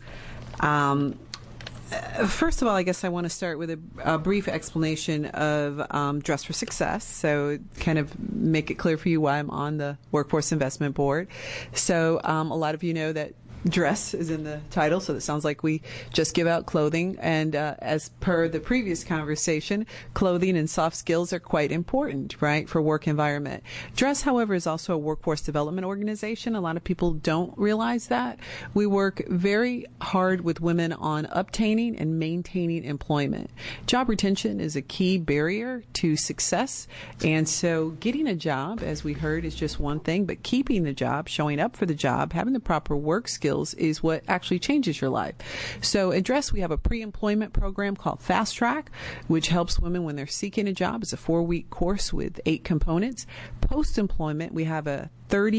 First of all, I guess I want to start with a brief explanation of Dress for Success, so kind of make it clear for you why I'm on the Workforce Investment Board. So a lot of you know that dress is in the title, so it sounds like we just give out clothing. And as per the previous conversation, clothing and soft skills are quite important, right, for work environment. Dress, however, is also a workforce development organization. A lot of people don't realize that. We work very hard with women on obtaining and maintaining employment. Job retention is a key barrier to success. And so getting a job, as we heard, is just one thing, but keeping the job, showing up for the job, having the proper work skills is what actually changes your life. So at Dress, we have a pre-employment program called Fast Track, which helps women when they're seeking a job. It's a 4-week course with 8 components. Post-employment, we have a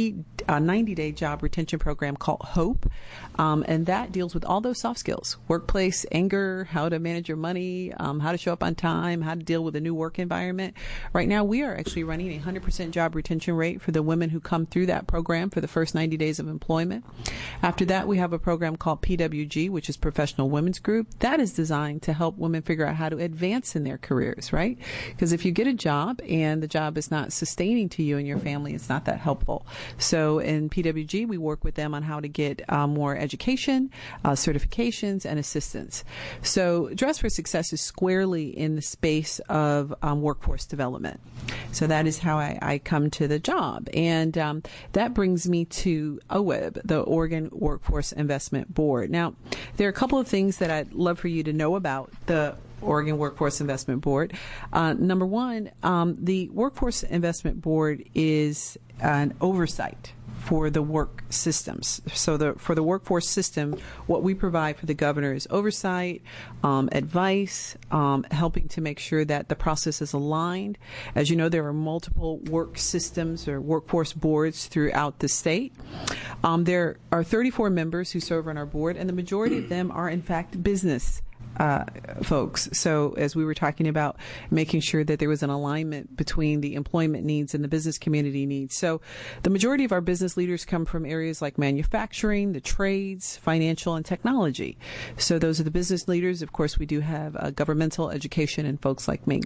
90-day job retention program called HOPE, and that deals with all those soft skills: workplace anger, how to manage your money, how to show up on time, how to deal with a new work environment. Right now, we are actually running a 100% job retention rate for the women who come through that program for the first 90 days of employment. After that, we have a program called PWG, which is Professional Women's Group. That is designed to help women figure out how to advance in their careers, right? Because if you get a job and the job is not sustaining to you and your family, it's not that helpful. So in PWG, we work with them on how to get more education, certifications, and assistance. So Dress for Success is squarely in the space of workforce development. So that is how I come to the job. And that brings me to OWEB, the Oregon Workforce Investment Board. Now, there are a couple of things that I'd love for you to know about the Oregon Workforce Investment Board. Number one, the Workforce Investment Board is an oversight for the work systems. So for the workforce system, what we provide for the governor is oversight, advice, helping to make sure that the process is aligned. As you know, there are multiple work systems or workforce boards throughout the state. There are 34 members who serve on our board, and the majority of them are, in fact, business folks. So as we were talking about making sure that there was an alignment between the employment needs and the business community needs. So the majority of our business leaders come from areas like manufacturing, the trades, financial, and technology. So those are the business leaders. Of course, we do have governmental, education, and folks like me.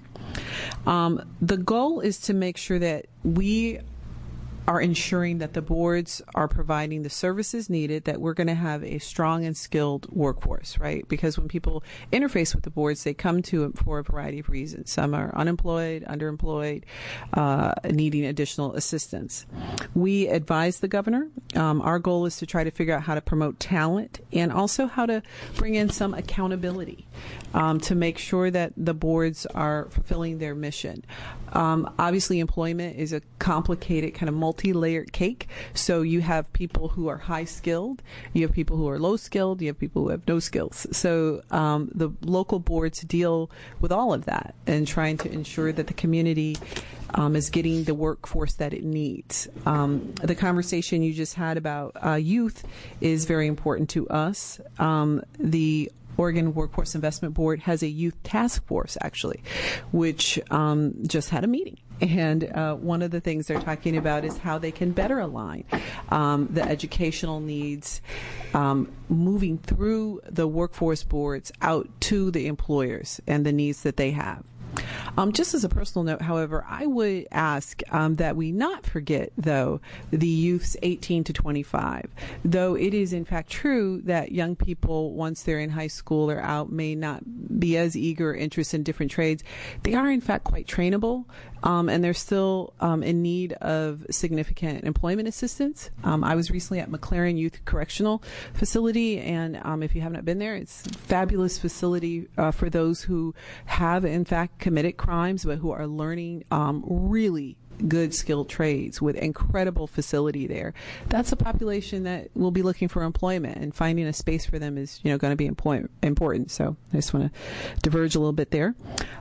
The goal is to make sure that we are ensuring that the boards are providing the services needed, that we're going to have a strong and skilled workforce, right? Because when people interface with the boards, they come to it for a variety of reasons. Some are unemployed, underemployed, needing additional assistance. We advise the governor. Our goal is to try to figure out how to promote talent and also how to bring in some accountability to make sure that the boards are fulfilling their mission. Obviously, employment is a complicated kind of multi-layered cake. So you have people who are high skilled, you have people who are low skilled, you have people who have no skills. So the local boards deal with all of that and trying to ensure that the community is getting the workforce that it needs. The conversation you just had about youth is very important to us. The Oregon Workforce Investment Board has a youth task force, actually, which just had a meeting. And one of the things they're talking about is how they can better align the educational needs moving through the workforce boards out to the employers and the needs that they have. Just as a personal note, however, I would ask that we not forget, though, the youths 18 to 25. Though it is, in fact, true that young people, once they're in high school or out, may not be as eager or interested in different trades, they are, in fact, quite trainable, and they're still in need of significant employment assistance. I was recently at McLaren Youth Correctional Facility, and if you have not been there, it's a fabulous facility for those who have, in fact, committed crimes, but who are learning really good skilled trades with incredible facility there. That's a population that will be looking for employment, and finding a space for them is, going to be important. So I just want to diverge a little bit there.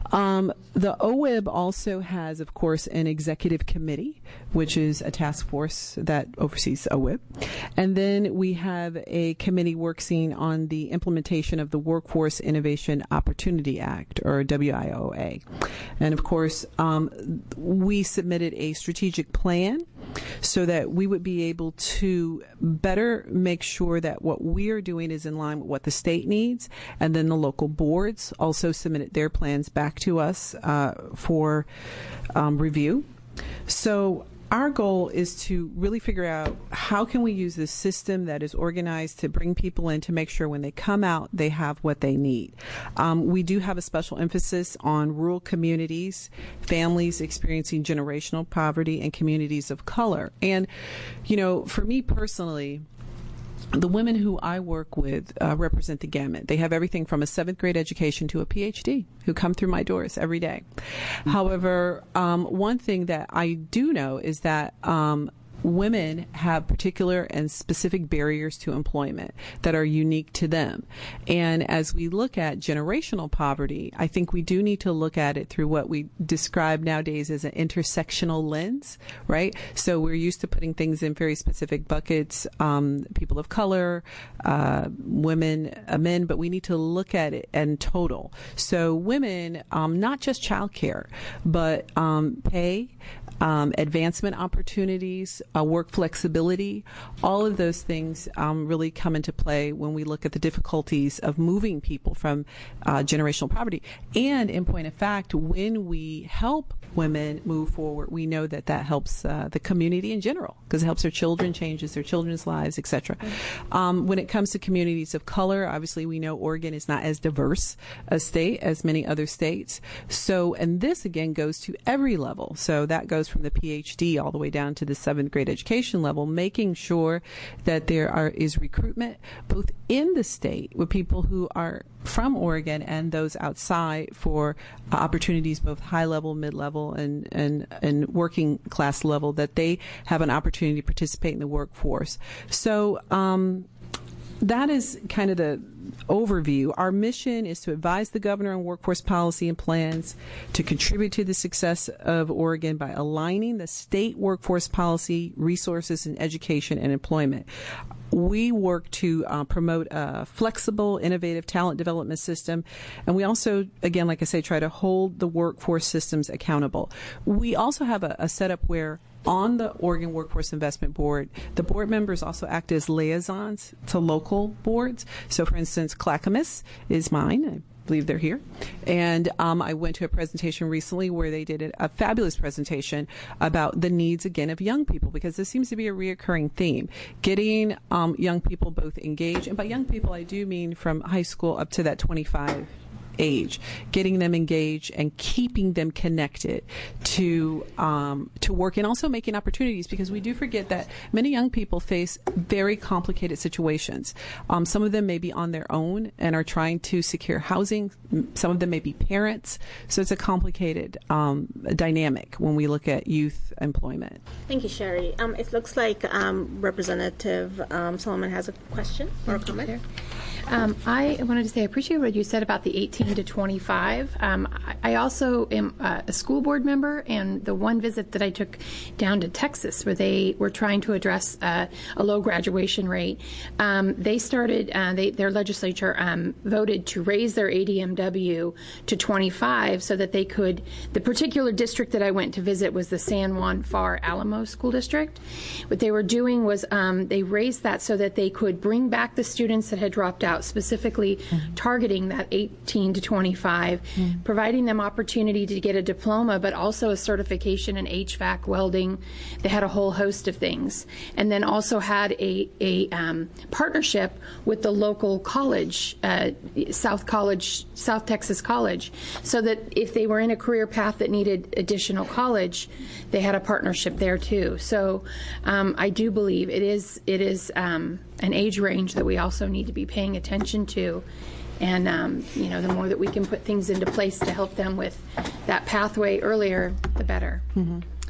The OWIB also has, of course, an executive committee, which is a task force that oversees OWIB. And then we have a committee working on the implementation of the Workforce Innovation Opportunity Act, or WIOA. And of course, we submitted a strategic plan so that we would be able to better make sure that what we are doing is in line with what the state needs, and then the local boards also submitted their plans back to us for review. So our goal is to really figure out how can we use this system that is organized to bring people in to make sure when they come out they have what they need. We do have a special emphasis on rural communities, families experiencing generational poverty, and communities of color. And, for me personally, the women who I work with represent the gamut. They have everything from a 7th grade education to a PhD who come through my doors every day. However, one thing that I do know is that women have particular and specific barriers to employment that are unique to them. And as we look at generational poverty, I think we do need to look at it through what we describe nowadays as an intersectional lens, right? So we're used to putting things in very specific buckets, people of color, women, men, but we need to look at it in total. So women, not just childcare, but pay, advancement opportunities, work flexibility, all of those things really come into play when we look at the difficulties of moving people from generational poverty. And in point of fact, when we help women move forward, we know that helps the community in general, because it helps their children, changes their children's lives, etc. When it comes to communities of color, obviously we know Oregon is not as diverse a state as many other states. So, and this again goes to every level. So that goes from the PhD all the way down to the 7th grade education level, making sure that there is recruitment both in the state with people who are from Oregon and those outside for opportunities both high level, mid level, and working class level, that they have an opportunity to participate in the workforce. So that is kind of the overview. Our mission is to advise the governor on workforce policy and plans, to contribute to the success of Oregon by aligning the state workforce policy, resources, and education and employment. We work to promote a flexible, innovative talent development system. And we also, again, like I say, try to hold the workforce systems accountable. We also have a setup where on the Oregon Workforce Investment Board, the board members also act as liaisons to local boards. So, for instance, Clackamas is mine. I believe they're here. And I went to a presentation recently where they did a fabulous presentation about the needs, again, of young people, because this seems to be a reoccurring theme. Getting young people both engaged, and by young people I do mean from high school up to that 25 age, getting them engaged and keeping them connected to work, and also making opportunities, because we do forget that many young people face very complicated situations. Some of them may be on their own and are trying to secure housing. Some of them may be parents. So it's a complicated dynamic when we look at youth employment. Thank you, Sherry. It looks like Representative Solomon has a question or a comment. I wanted to say I appreciate what you said about the 18 to 25. I also am a school board member, and the one visit that I took down to Texas, where they were trying to address a low graduation rate, they started, their legislature voted to raise their ADMW to 25 so that they could, the particular district that I went to visit was the San Juan Far Alamo School District. What they were doing was they raised that so that they could bring back the students that had dropped out, specifically targeting that 18 to 25, providing them opportunity to get a diploma, but also a certification in HVAC, welding. They had a whole host of things. And then also had a partnership with the local college, South Texas College, so that if they were in a career path that needed additional college, they had a partnership there too. So I do believe it is an age range that we also need to be paying attention to. And, the more that we can put things into place to help them with that pathway earlier, the better. Mm-hmm.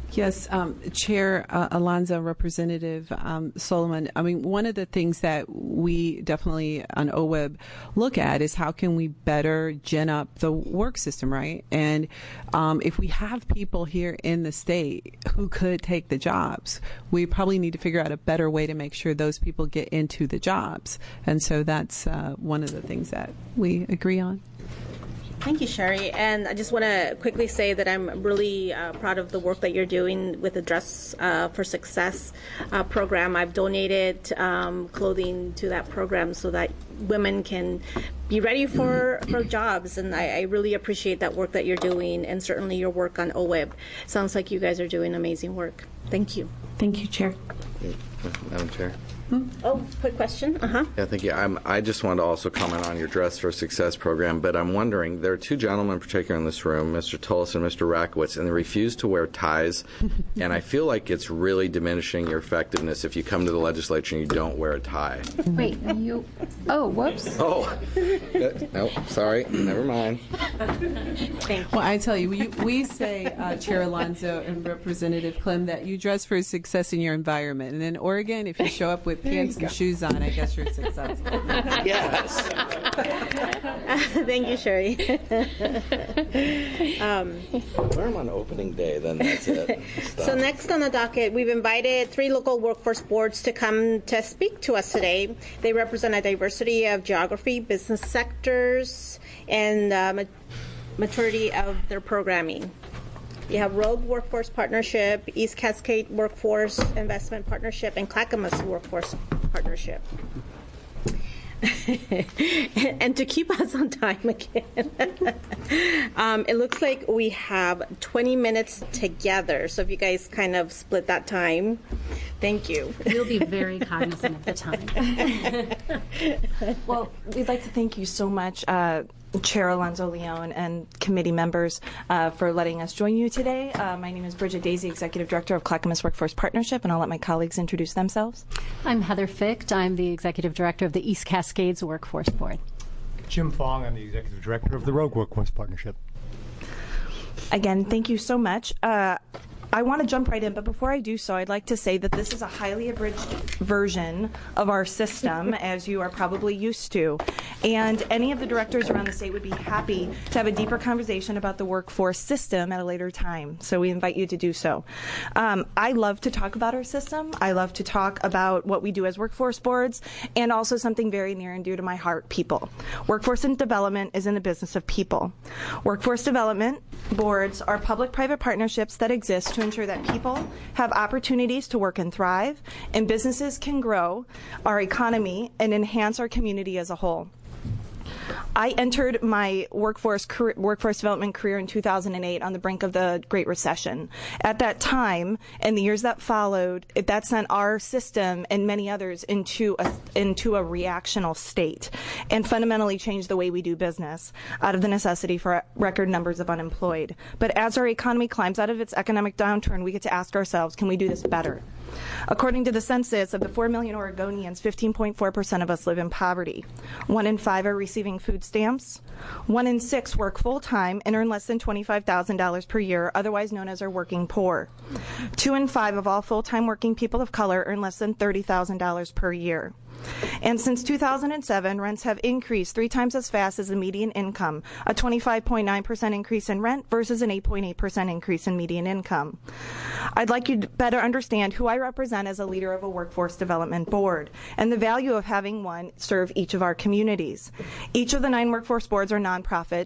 Yes, Chair Alonzo, Representative Solomon. I mean, one of the things that we definitely on OWEB look at is how can we better gin up the work system, right? And if we have people here in the state who could take the jobs, we probably need to figure out a better way to make sure those people get into the jobs. And so that's one of the things that we agree on. Thank you, Sherry. And I just want to quickly say that I'm really proud of the work that you're doing with the Dress for Success program. I've donated clothing to that program so that women can be ready for jobs. And I really appreciate that work that you're doing, and certainly your work on OWEB. Sounds like you guys are doing amazing work. Thank you. Thank you, Chair. Madam Chair. Oh, quick question. Yeah, thank you. I just wanted to also comment on your Dress for Success program, but I'm wondering, there are two gentlemen in particular in this room, Mr. Tullis and Mr. Rakowitz, and they refuse to wear ties, and I feel like it's really diminishing your effectiveness if you come to the legislature and you don't wear a tie. Wait, you... Oh, whoops. Oh, no, sorry, never mind. Well, I tell you, we say, Chair Alonzo and Representative Clem, that you dress for success in your environment. And in Oregon, if you show up with pants and shoes on, I guess you're successful. Yes. Thank you, Sherry. Wear them on opening day, then that's it. So next on the docket, we've invited 3 local workforce boards to come to speak to us today. They represent a diversity of geography, business sectors, and maturity of their programming. You have Rogue Workforce Partnership, East Cascade Workforce Investment Partnership, and Clackamas Workforce Partnership. And to keep us on time again, it looks like we have 20 minutes together. So if you guys kind of split that time, thank you. We'll be very cognizant of the time. Well, we'd like to thank you so much, Chair Alonzo Leon and committee members, for letting us join you today. My name is Bridget Daisy, Executive Director of Clackamas Workforce Partnership, and I'll let my colleagues introduce themselves. I'm Heather Ficht. I'm the Executive Director of the East Cascades Workforce Board. Jim Fong. I'm the Executive Director of the Rogue Workforce Partnership. Again, thank you so much. I want to jump right in, but before I do so, I'd like to say that this is a highly abridged version of our system, as you are probably used to. And any of the directors around the state would be happy to have a deeper conversation about the workforce system at a later time. So we invite you to do so. I love to talk about our system. I love to talk about what we do as workforce boards, and also something very near and dear to my heart, people. Workforce and development is in the business of people. Workforce development boards are public-private partnerships that exist to ensure that people have opportunities to work and thrive, and businesses can grow our economy and enhance our community as a whole. I entered my workforce development career in 2008 on the brink of the Great Recession. At that time, and the years that followed, that sent our system and many others into a reactional state and fundamentally changed the way we do business out of the necessity for record numbers of unemployed. But as our economy climbs out of its economic downturn, we get to ask ourselves, can we do this better? According to the census, of the 4 million Oregonians, 15.4% of us live in poverty. 1 in 5 are receiving food stamps. 1 in 6 work full-time and earn less than $25,000 per year, otherwise known as our working poor. 2 in 5 of all full-time working people of color earn less than $30,000 per year. And since 2007, rents have increased 3 times as fast as the median income, a 25.9% increase in rent versus an 8.8% increase in median income. I'd like you to better understand who I represent as a leader of a workforce development board and the value of having one serve each of our communities. Each of the 9 workforce boards are nonprofit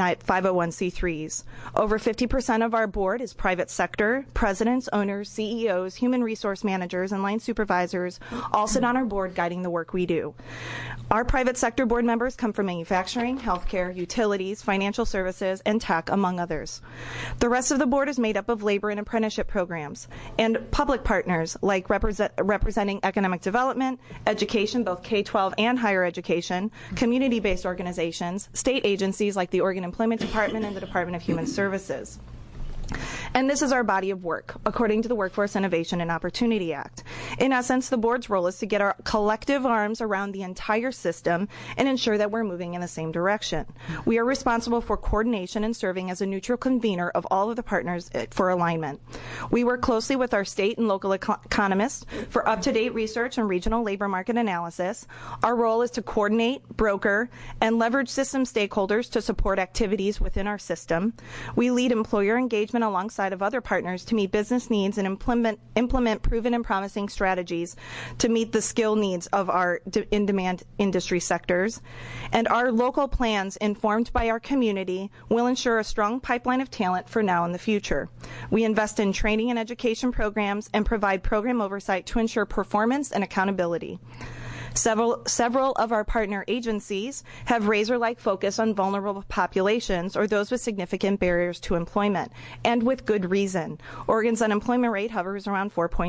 501c3s. Over 50% of our board is private sector. Presidents, owners, CEOs, human resource managers, and line supervisors all sit on our board guiding the work we do. Our private sector board members come from manufacturing, healthcare, utilities, financial services, and tech, among others. The rest of the board is made up of labor and apprenticeship programs and public partners like representing economic development, education, both K-12 and higher education, community-based organizations, state agencies like the Oregon Employment Department and the Department of Human Services. And this is our body of work, according to the Workforce Innovation and Opportunity Act. In essence, the board's role is to get our collective arms around the entire system and ensure that we're moving in the same direction. We are responsible for coordination and serving as a neutral convener of all of the partners for alignment. We work closely with our state and local economists for up-to-date research and regional labor market analysis. Our role is to coordinate, broker, and leverage system stakeholders to support activities within our system. We lead employer engagement alongside of other partners to meet business needs and implement proven and promising strategies to meet the skill needs of our in-demand industry sectors. And our local plans, informed by our community, will ensure a strong pipeline of talent for now and the future. We invest in training and education programs and provide program oversight to ensure performance and accountability. Several of our partner agencies have razor-like focus on vulnerable populations or those with significant barriers to employment, and with good reason. Oregon's unemployment rate hovers around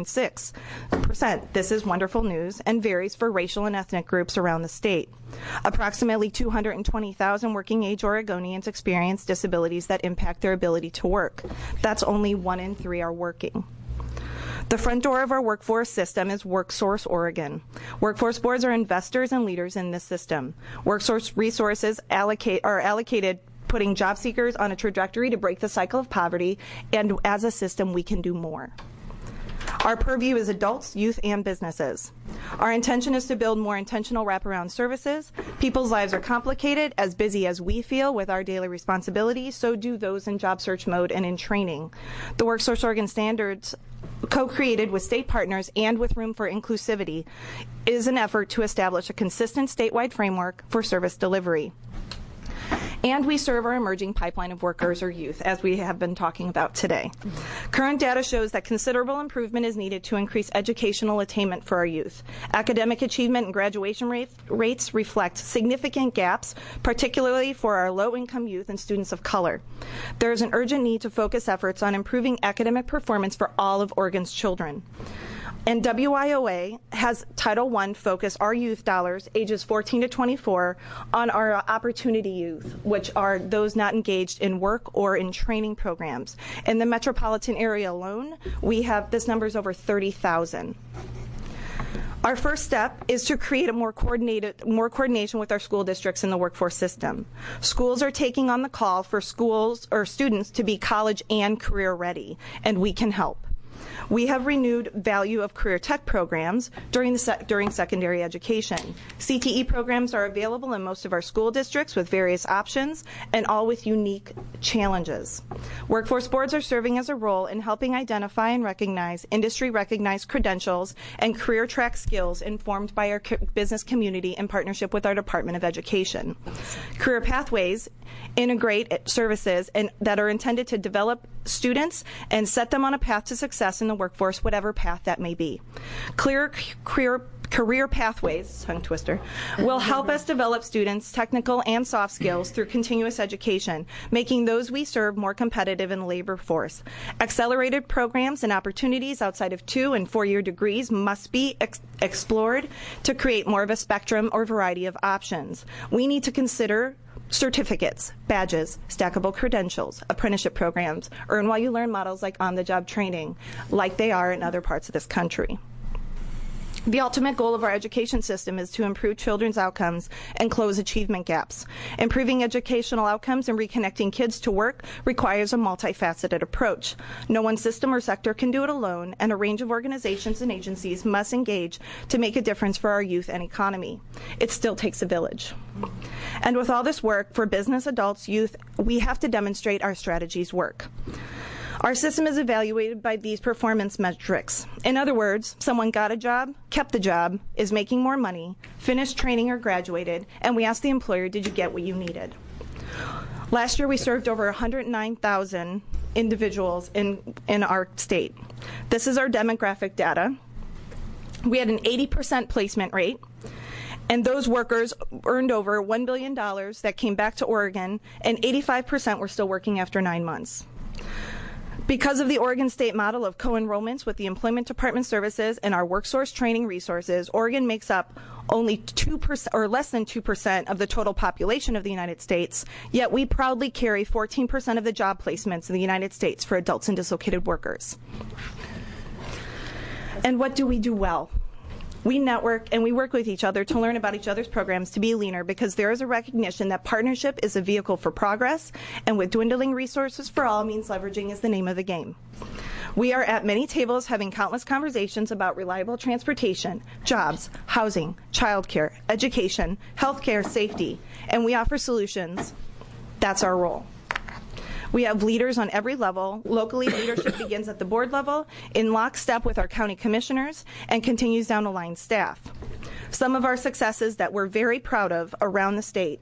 4.6%. This is wonderful news and varies for racial and ethnic groups around the state. Approximately 220,000 working-age Oregonians experience disabilities that impact their ability to work. That's only 1 in 3 are working. The front door of our workforce system is WorkSource Oregon. Workforce boards are investors and leaders in this system. WorkSource resources are allocated putting job seekers on a trajectory to break the cycle of poverty, and as a system, we can do more. Our purview is adults, youth, and businesses. Our intention is to build more intentional wraparound services. People's lives are complicated. As busy as we feel with our daily responsibilities, so do those in job search mode and in training. The WorkSource Oregon standards, co-created with state partners and with room for inclusivity, is an effort to establish a consistent statewide framework for service delivery. And we serve our emerging pipeline of workers or youth, as we have been talking about today. Current data shows that considerable improvement is needed to increase educational attainment for our youth. Academic achievement and graduation rates reflect significant gaps, particularly for our low-income youth and students of color. There is an urgent need to focus efforts on improving academic performance for all of Oregon's children. And WIOA has Title I focus our youth dollars, ages 14 to 24, on our opportunity youth, which are those not engaged in work or in training programs. In the metropolitan area alone, we have, this number is over 30,000. Our first step is to create more coordination with our school districts in the workforce system. Schools are taking on the call for schools or students to be college and career ready, and we can help. We have renewed value of career tech programs during secondary education. CTE programs are available in most of our school districts with various options and all with unique challenges. Workforce boards are serving as a role in helping identify and recognize industry-recognized credentials and career track skills informed by our business community in partnership with our Department of Education. Career pathways integrate services that are intended to develop students and set them on a path to success in the workforce, whatever path that may be. Clear career pathways, tongue twister, will help us develop students' technical and soft skills through continuous education, making those we serve more competitive in the labor force. Accelerated programs and opportunities outside of 2- and 4-year degrees must be explored to create more of a spectrum or variety of options. We need to consider certificates, badges, stackable credentials, apprenticeship programs, earn while you learn models like on-the-job training, like they are in other parts of this country. The ultimate goal of our education system is to improve children's outcomes and close achievement gaps. Improving educational outcomes and reconnecting kids to work requires a multifaceted approach. No one system or sector can do it alone, and a range of organizations and agencies must engage to make a difference for our youth and economy. It still takes a village. And with all this work for business, adults, youth, we have to demonstrate our strategies work. Our system is evaluated by these performance metrics. In other words, someone got a job, kept the job, is making more money, finished training or graduated, and we ask the employer, did you get what you needed? Last year we served over 109,000 individuals in our state. This is our demographic data. We had an 80% placement rate, and those workers earned over $1 billion that came back to Oregon, and 85% were still working after 9 months. Because of the Oregon State model of co-enrollments with the Employment Department services and our WorkSource training resources, Oregon makes up only 2% or less than 2% of the total population of the United States, yet we proudly carry 14% of the job placements in the United States for adults and dislocated workers. And what do we do well? We network and we work with each other to learn about each other's programs to be leaner, because there is a recognition that partnership is a vehicle for progress, and with dwindling resources for all means leveraging is the name of the game. We are at many tables having countless conversations about reliable transportation, jobs, housing, childcare, education, healthcare, safety, and we offer solutions. That's our role. We have leaders on every level. Locally, leadership begins at the board level, in lockstep with our county commissioners, and continues down to line staff. Some of our successes that we're very proud of around the state.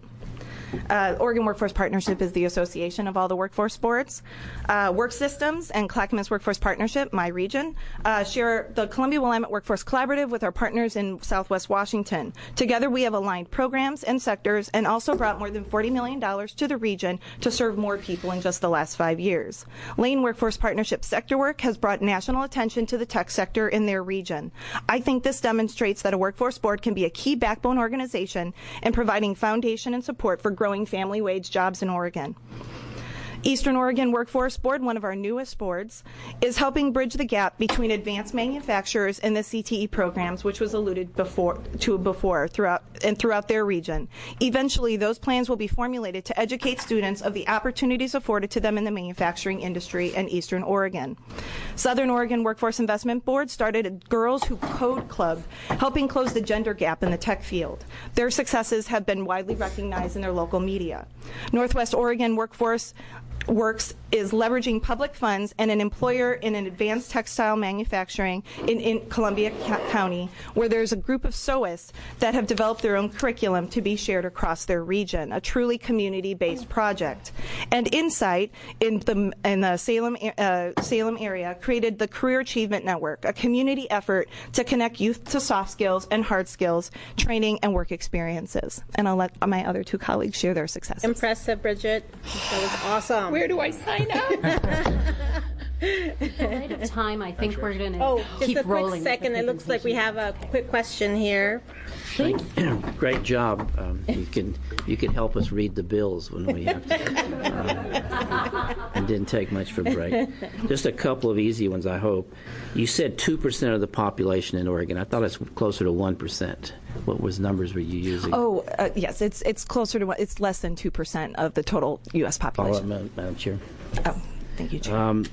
Oregon Workforce Partnership is the association of all the workforce boards. Work Systems and Clackamas Workforce Partnership, my region, share the Columbia Willamette Workforce Collaborative with our partners in Southwest Washington. Together we have aligned programs and sectors and also brought more than $40 million to the region to serve more people in just the last 5 years. Lane Workforce Partnership sector work has brought national attention to the tech sector in their region. I think this demonstrates that a workforce board can be a key backbone organization in providing foundation and support for growing family wage jobs in Oregon. Eastern Oregon Workforce Board, one of our newest boards, is helping bridge the gap between advanced manufacturers and the CTE programs, which was alluded before throughout their region. Eventually, those plans will be formulated to educate students of the opportunities afforded to them in the manufacturing industry in Eastern Oregon. Southern Oregon Workforce Investment Board started a Girls Who Code Club, helping close the gender gap in the tech field. Their successes have been widely recognized in their local media. Northwest Oregon Workforce Works is leveraging public funds and an employer in an advanced textile manufacturing in Columbia County, where there's a group of sewists that have developed their own curriculum to be shared across their region, a truly community-based project. And Insight in the Salem area created the Career Achievement Network, a community effort to connect youth to soft skills and hard skills, training and work experiences. And I'll let my other two colleagues share their successes. Impressive, Bridget. That was awesome. Where do I sign up? At the rate of time, I think we're going to keep just a rolling. quick second. It looks like we have a quick question here. Great job. You can help us read the bills when we have to. And didn't take much for a break. Just a couple of easy ones, I hope. You said 2% of the population in Oregon. I thought it's closer to 1%. What was numbers were you using? Yes, it's closer to it's less than 2% of the total U.S. population. Madam Chair. Oh, thank you, Chair.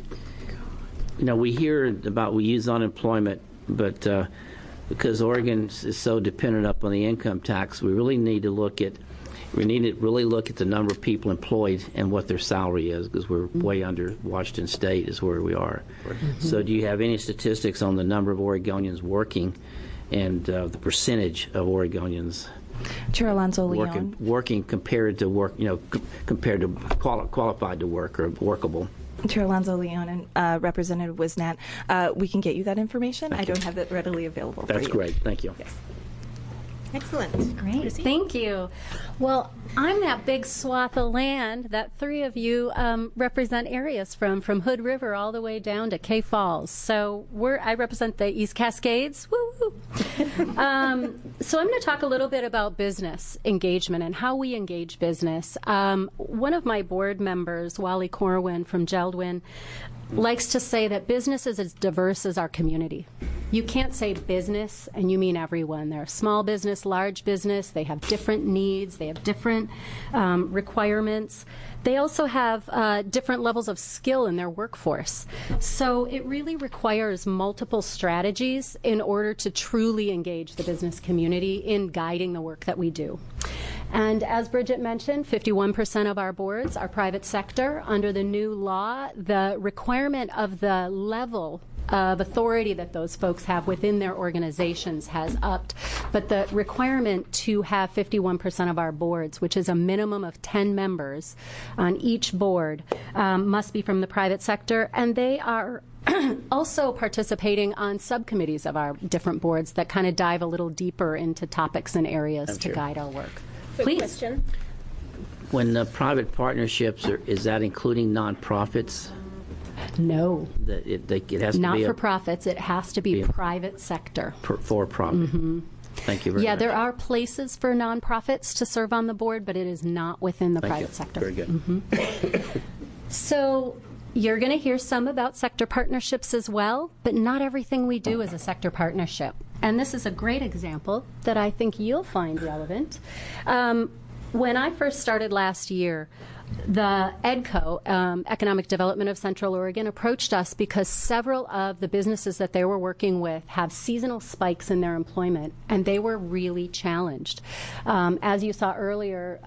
We hear about we use unemployment, but because Oregon is so dependent upon the income tax, we really need to really look at the number of people employed and what their salary is, because we're way under Washington State is where we are. Mm-hmm. So do you have any statistics on the number of Oregonians working and the percentage of Oregonians Chair Alonzo Leon working compared to compared to qualified to work or workable? Chair Alonzo Leon and Representative Wisnat, we can get you that information. I don't have that readily available for you. That's great. Thank you. Yes. Excellent. Great. Chrissy? Thank you. Well, I'm that big swath of land that three of you represent areas from Hood River all the way down to Kay Falls. So I represent the East Cascades. Woo-hoo. So I'm going to talk a little bit about business engagement and how we engage business. One of my board members, Wally Corwin from Geldwin, likes to say that business is as diverse as our community. You can't say business and you mean everyone. They're small business, large business. They have different needs. They have different requirements. They also have different levels of skill in their workforce. So it really requires multiple strategies in order to truly engage the business community in guiding the work that we do. And as Bridget mentioned, 51% of our boards are private sector. Under the new law, the requirement of the level of authority that those folks have within their organizations has upped. But the requirement to have 51% of our boards, which is a minimum of 10 members on each board, must be from the private sector. And they are also participating on subcommittees of our different boards that kind of dive a little deeper into topics and areas to guide our work. Quick question. When private partnerships, is that including nonprofits? No. It has to not be for profits. It has to be private sector. For profit. Mm-hmm. Thank you very much. Yeah, there are places for nonprofits to serve on the board, but it is not within the private sector. Very good. Mm-hmm. So You're going to hear some about sector partnerships as well, but not everything we do is a sector partnership. And this is a great example that I think you'll find relevant. When I first started last year, the EDCO, Economic Development of Central Oregon, approached us because several of the businesses that they were working with have seasonal spikes in their employment, and they were really challenged. As you saw earlier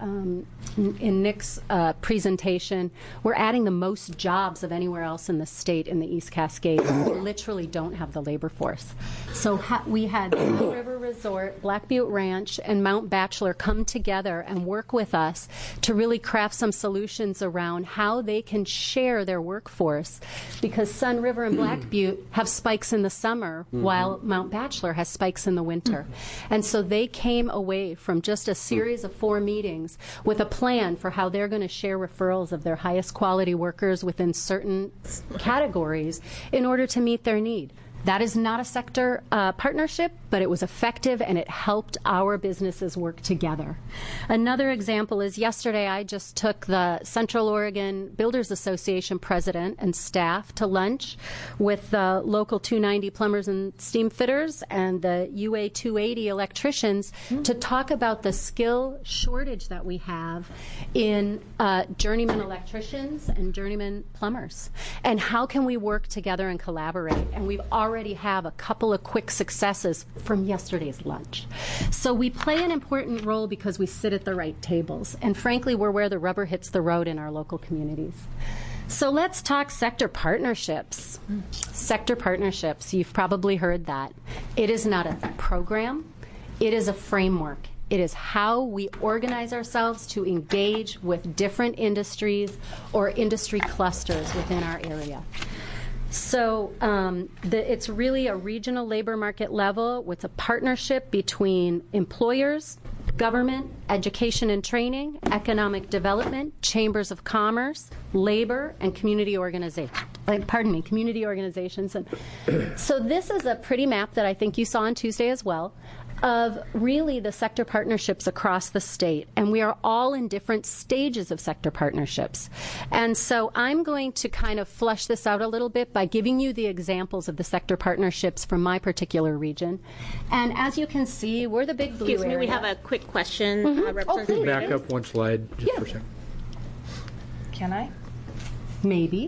in Nick's presentation, we're adding the most jobs of anywhere else in the state in the East Cascades. We literally don't have the labor force. So we had Sun River Resort, Black Butte Ranch, and Mount Bachelor come together and work with us to really craft some solutions around how they can share their workforce, because Sun River and Black Butte have spikes in the summer while Mount Bachelor has spikes in the winter. And so they came away from just a series of 4 meetings with a plan for how they're going to share referrals of their highest quality workers within certain categories in order to meet their need. That is not a sector partnership, but it was effective and it helped our businesses work together. Another example is yesterday I just took the Central Oregon Builders Association president and staff to lunch with the local 290 plumbers and steam fitters and the UA 280 electricians to talk about the skill shortage that we have in journeyman electricians and journeyman plumbers, and how can we work together and collaborate. And we've already have a couple of quick successes from yesterday's lunch. So we play an important role because we sit at the right tables, and frankly, we're where the rubber hits the road in our local communities. So let's talk sector partnerships. Sector partnerships, you've probably heard that. It is not a program, it is a framework. It is how we organize ourselves to engage with different industries or industry clusters within our area. So it's really a regional labor market level with a partnership between employers, government, education and training, economic development, chambers of commerce, labor, and community organizations. Community organizations. And so this is a pretty map that I think you saw on Tuesday as well, of really the sector partnerships across the state, and we are all in different stages of sector partnerships. And so I'm going to kind of flush this out a little bit by giving you the examples of the sector partnerships from my particular region. And as you can see, we're the big blue Excuse me, area. we have a quick question. Representative Back up one slide just for a second. Can I? Maybe.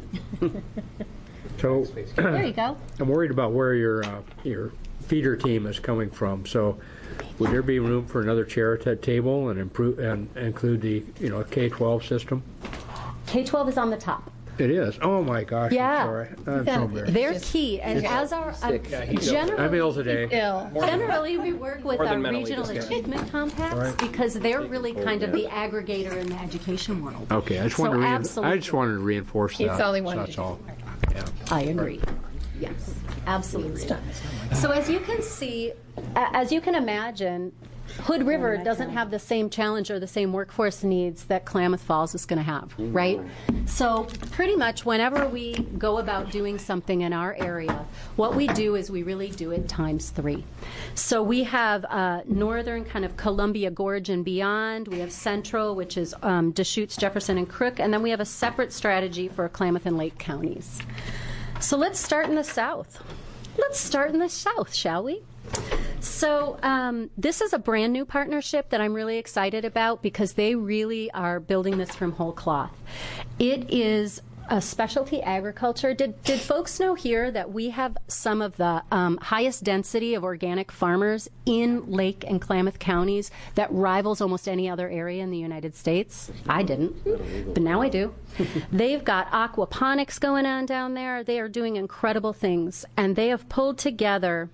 So There you go. I'm worried about where your feeder team is coming from. So would there be room for another chair at that table and improve and include the K-12 system? K-12 is on the top. It is. Oh my gosh! Yeah. I'm sorry. I'm so embarrassed. They're key, and as our generally, I'm ill today. Generally, we work with our regional achievement compacts Right. because they're really kind of the aggregator in the education world. Okay, I just wanted to reinforce that. It's only one. So that's all. Yeah. I agree. Yes, absolutely. So as you can see, as you can imagine, Hood River doesn't have the same challenge or the same workforce needs that Klamath Falls is going to have, right? So pretty much whenever we go about doing something in our area, what we do is we really do it times 3. So we have northern kind of Columbia Gorge and beyond. We have central, which is Deschutes, Jefferson, and Crook. And then we have a separate strategy for Klamath and Lake counties. So let's start in the south. Let's start in the south, shall we? So this is a brand new partnership that I'm really excited about because they really are building this from whole cloth. It is a specialty agriculture. Did folks know here that we have some of the highest density of organic farmers in Lake and Klamath counties that rivals almost any other area in the United States? I didn't, but now I do. They've got aquaponics going on down there. They are doing incredible things, and they have pulled together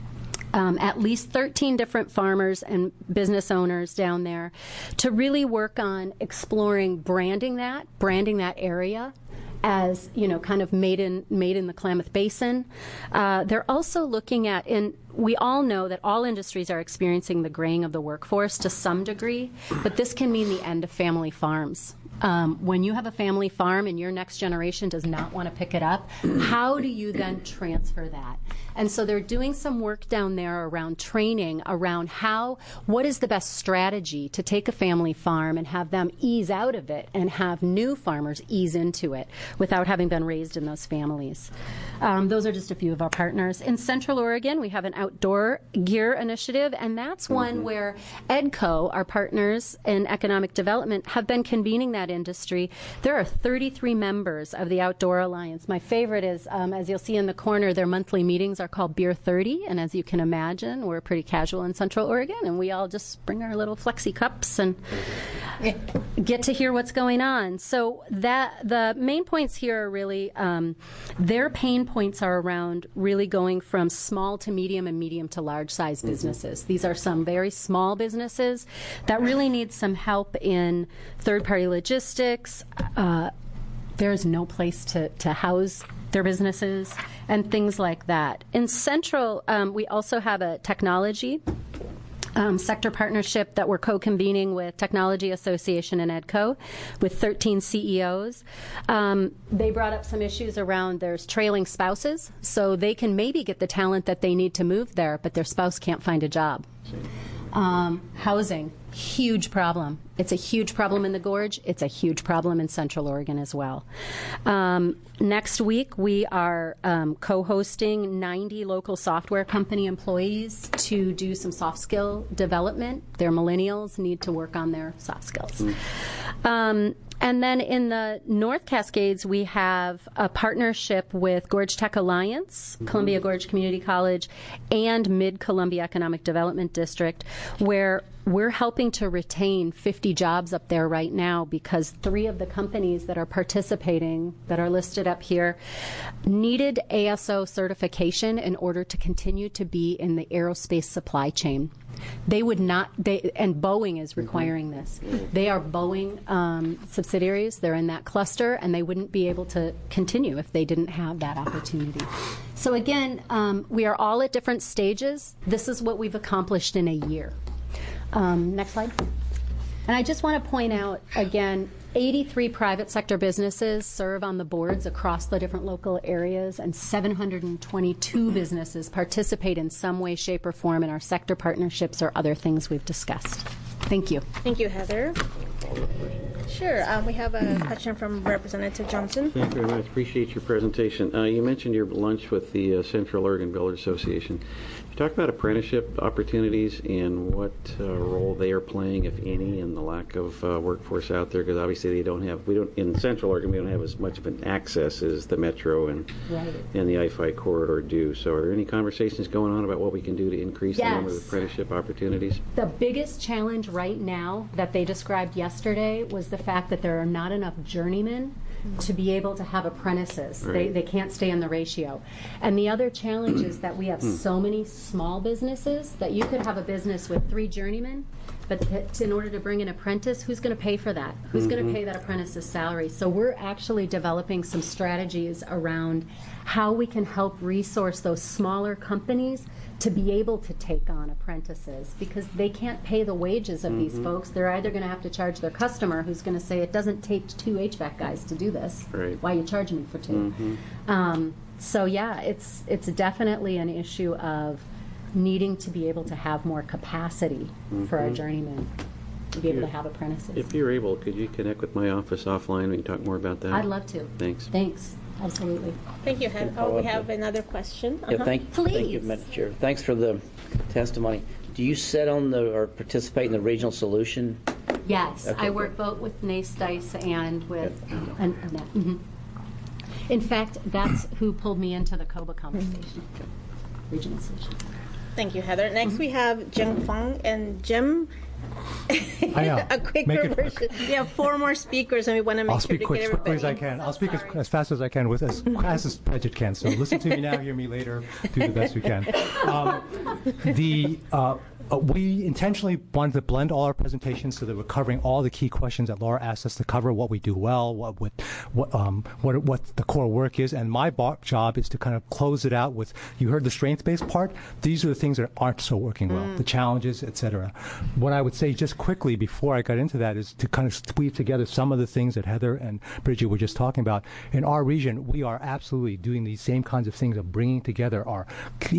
at least 13 different farmers and business owners down there to really work on exploring branding that area as, kind of made in the Klamath Basin. They're also looking at, and we all know that all industries are experiencing the graying of the workforce to some degree, but this can mean the end of family farms. when you have a family farm and your next generation does not want to pick it up, how do you then transfer that? And so they're doing some work down there around training, around what is the best strategy to take a family farm and have them ease out of it and have new farmers ease into it without having been raised in those families. Those are just a few of our partners. In Central Oregon, we have an outdoor gear initiative, and that's one where EDCO, our partners in economic development, have been convening that industry. There are 33 members of the Outdoor Alliance. My favorite is, as you'll see in the corner, their monthly meetings are called Beer 30, and as you can imagine, we're pretty casual in Central Oregon, and we all just bring our little flexi cups and get to hear what's going on. So the main points here are really, their pain points are around really going from small to medium and medium to large size businesses. These are some very small businesses that really need some help in third-party logistics. There's no place to house their businesses and things like that. In Central, we also have a technology sector partnership that we're co-convening with Technology Association and EDCO with 13 CEOs. They brought up some issues around there's trailing spouses, so they can maybe get the talent that they need to move there, but their spouse can't find a job. Housing, huge problem. It's a huge problem in the Gorge. It's a huge problem in Central Oregon as well. Next week, we are co-hosting 90 local software company employees to do some soft skill development. Their millennials need to work on their soft skills. And then in the North Cascades, we have a partnership with Gorge Tech Alliance, Columbia Gorge Community College, and Mid-Columbia Economic Development District, where we're helping to retain 50 jobs up there right now because 3 of the companies that are participating, that are listed up here, needed ASO certification in order to continue to be in the aerospace supply chain. They would not, and Boeing is requiring this. They are Boeing subsidiaries. They're in that cluster, and they wouldn't be able to continue if they didn't have that opportunity. So again, we are all at different stages. This is what we've accomplished in a year. Next slide. And I just want to point out, again, 83 private sector businesses serve on the boards across the different local areas, and 722 businesses participate in some way, shape, or form in our sector partnerships or other things we've discussed. Thank you. Thank you, Heather. Sure. We have a question from Representative Johnson. Thank you very much. Appreciate your presentation. You mentioned your lunch with the Central Oregon Builders Association. Talk about apprenticeship opportunities and what role they are playing, if any, in the lack of workforce out there. Because obviously in Central Oregon, we don't have as much of an access as the Metro and the I-5 corridor do. So are there any conversations going on about what we can do to increase the number of apprenticeship opportunities? The biggest challenge right now that they described yesterday was the fact that there are not enough journeymen to be able to have apprentices. Right. They can't stay in the ratio. And the other challenge is that we have so many small businesses that you could have a business with 3 journeymen, but in order to bring an apprentice, who's going to pay for that? Who's going to pay that apprentice's salary? So we're actually developing some strategies around how we can help resource those smaller companies to be able to take on apprentices, because they can't pay the wages of these folks. They're either going to have to charge their customer, who's going to say, it doesn't take 2 HVAC guys to do this. Right. Why are you charging me for 2? So yeah, it's definitely an issue of needing to be able to have more capacity for our journeymen to be able to have apprentices. If you're able, could you connect with my office offline? We can talk more about that. I'd love to. Thanks. Thanks. Absolutely. Thank you, Heather. Oh, we have another question. Yeah, thank you, Madam Chair. Thanks for the testimony. Do you sit on or participate in the regional solution? Yes, Okay, I work both with NACE and with Annette. In fact, that's who pulled me into the COBA conversation. Regional solution. Thank you, Heather. Next, we have Jim Fong and Jim. A quicker version. We have 4 more speakers, and we want to make sure to get everybody. I'll speak quickly as I can. I'll speak as fast as I can with as fast as Paget can. So listen to me now, hear me later, do the best we can. We intentionally wanted to blend all our presentations so that we're covering all the key questions that Laura asked us to cover, what we do well, what the core work is, and my job is to kind of close it out with, you heard the strengths-based part, these are the things that aren't so working well, the challenges, etc. What I would say just quickly before I got into that is to kind of weave together some of the things that Heather and Bridget were just talking about. In our region, we are absolutely doing these same kinds of things of bringing together our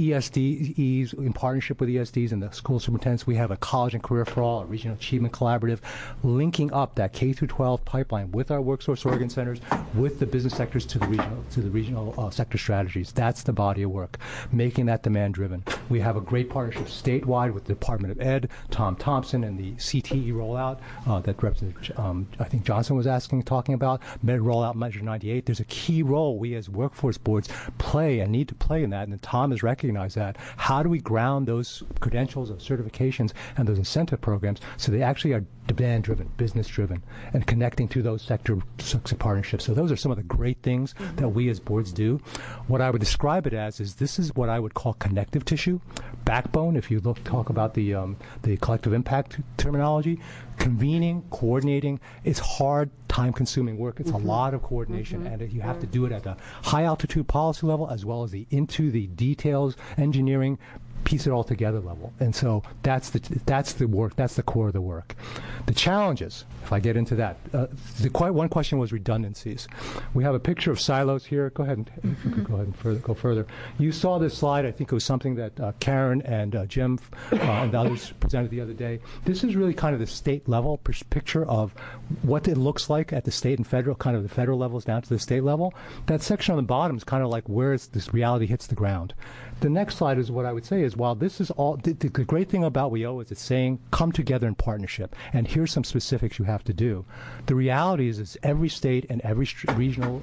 ESDs in partnership with ESDs and the school superintendents. We have a College and Career for All, a Regional Achievement Collaborative, linking up that K-12 pipeline with our workforce Oregon centers, with the business sectors to the regional sector strategies. That's the body of work, making that demand-driven. We have a great partnership statewide with the Department of Ed, Tom Thompson, and the CTE rollout that Representative I think Johnson was talking about, Med Rollout Measure 98. There's a key role we as workforce boards play and need to play in that, and Tom has recognized that. How do we ground those credentials of certifications and those incentive programs so they actually are demand-driven, business-driven, and connecting to those sector partnerships? So those are some of the great things that we as boards do. What I would describe it as is this is what I would call connective tissue, backbone, if you talk about the collective impact terminology. Convening, coordinating, it's hard, time-consuming work. It's a lot of coordination, and you have to do it at the high-altitude policy level as well as into the details, engineering, piece it all together level. And so that's the work, that's the core of the work. The challenges, if I get into that, one question was redundancies. We have a picture of silos here. Go ahead and go further. You saw this slide. I think it was something that Karen and Jim and others presented the other day. This is really kind of the state level picture of what it looks like at the state and federal, kind of the federal levels down to the state level. That section on the bottom is kind of like where this reality hits the ground. The next slide is what I would say is, while this is all, the great thing about WIO is it's saying come together in partnership, and here's some specifics you have to do. The reality is every state and every regional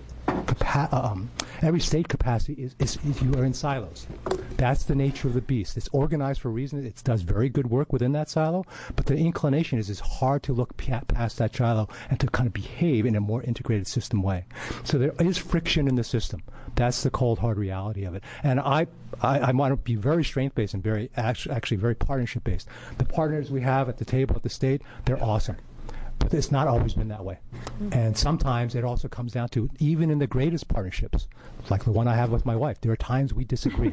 every state capacity is you are in silos. That's the nature of the beast. It's organized for a reason. It does very good work within that silo, but the inclination is it's hard to look past that silo and to kind of behave in a more integrated system way. So there is friction in the system. That's the cold, hard reality of it. And I want to be very strength-based and very actually very partnership-based. The partners we have at the table at the state, they're awesome. But it's not always been that way. And sometimes it also comes down to, even in the greatest partnerships, like the one I have with my wife, there are times we disagree.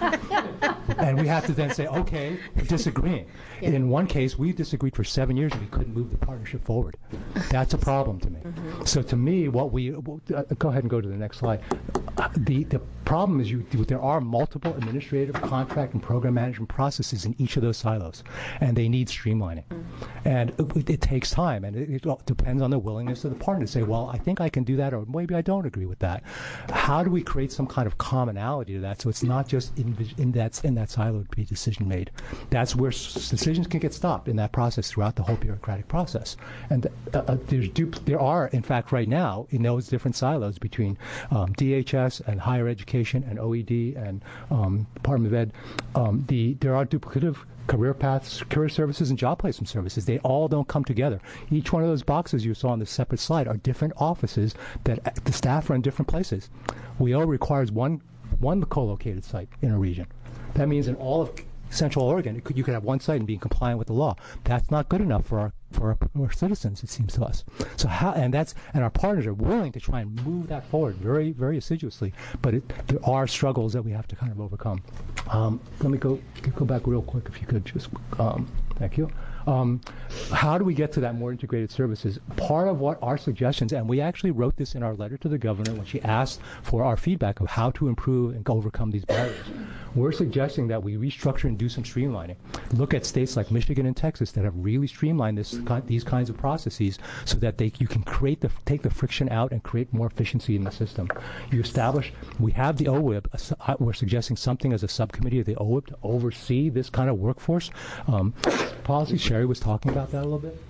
And we have to then say, okay, we're disagreeing. Yeah. In one case, we disagreed for 7 years and we couldn't move the partnership forward. That's a problem to me. So to me, go ahead and go to the next slide. The problem is there are multiple administrative, contract, and program management processes in each of those silos, and they need streamlining. And it takes time, and it depends on the willingness of the partner to say, well, I think I can do that, or maybe I don't agree with that. How do we create some kind of commonality to that so it's not just in that silo to be decision made? That's where decisions can get stopped in that process throughout the whole bureaucratic process. And there are, in fact, right now, in those different silos between DHS and higher education and OED and Department of Ed, there are duplicative career paths, career services, and job placement services. They all don't come together. Each one of those boxes you saw on the separate slide are different offices that the staff are in different places. WIO requires one co-located site in a region. That means in all of Central Oregon, you could have one site and be compliant with the law. That's not good enough for our citizens, it seems to us. So and our partners are willing to try and move that forward very, very assiduously. But there are struggles that we have to kind of overcome. Let me go back real quick, if you could just. Thank you. How do we get to that more integrated services? Part of what our suggestions, and we actually wrote this in our letter to the governor when she asked for our feedback of how to improve and overcome these barriers. We're suggesting that we restructure and do some streamlining. Look at states like Michigan and Texas that have really streamlined these kinds of processes so that you can take the friction out and create more efficiency in the system. We have the OWIB. We're suggesting something as a subcommittee of the OWIB to oversee this kind of workforce policy. Sherry was talking about that a little bit.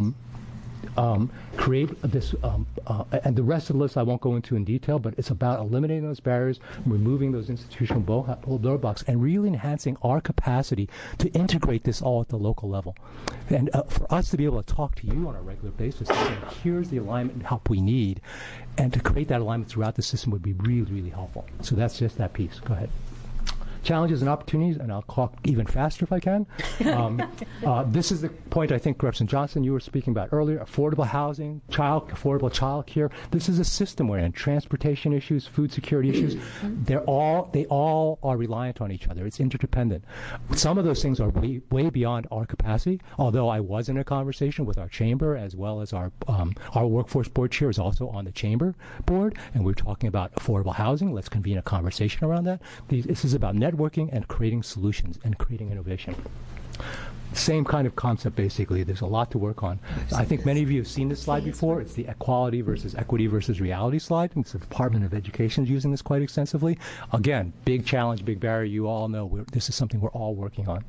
Create this, and the rest of the list I won't go into in detail, but it's about eliminating those barriers, removing those institutional roadblocks, and really enhancing our capacity to integrate this all at the local level. And for us to be able to talk to you on a regular basis and say, here's the alignment and help we need, and to create that alignment throughout the system would be really, really helpful. So that's just that piece. Go ahead. challenges and opportunities, and I'll talk even faster if I can. This is the point I think, Representative Johnson, you were speaking about earlier, affordable housing, affordable child care. This is a system we're in. Transportation issues, food security issues, they all are reliant on each other. It's interdependent. Some of those things are way beyond our capacity, although I was in a conversation with our chamber as well as our workforce board chair is also on the chamber board, and we're talking about affordable housing. Let's convene a conversation around that. This is about networking and creating solutions and creating innovation. Same kind of concept, basically. There's a lot to work on. I think many of you have seen this slide before. It's the equality versus equity versus reality slide. It's the Department of Education is using this quite extensively. Again, big challenge, big barrier. You all know this is something we're all working on.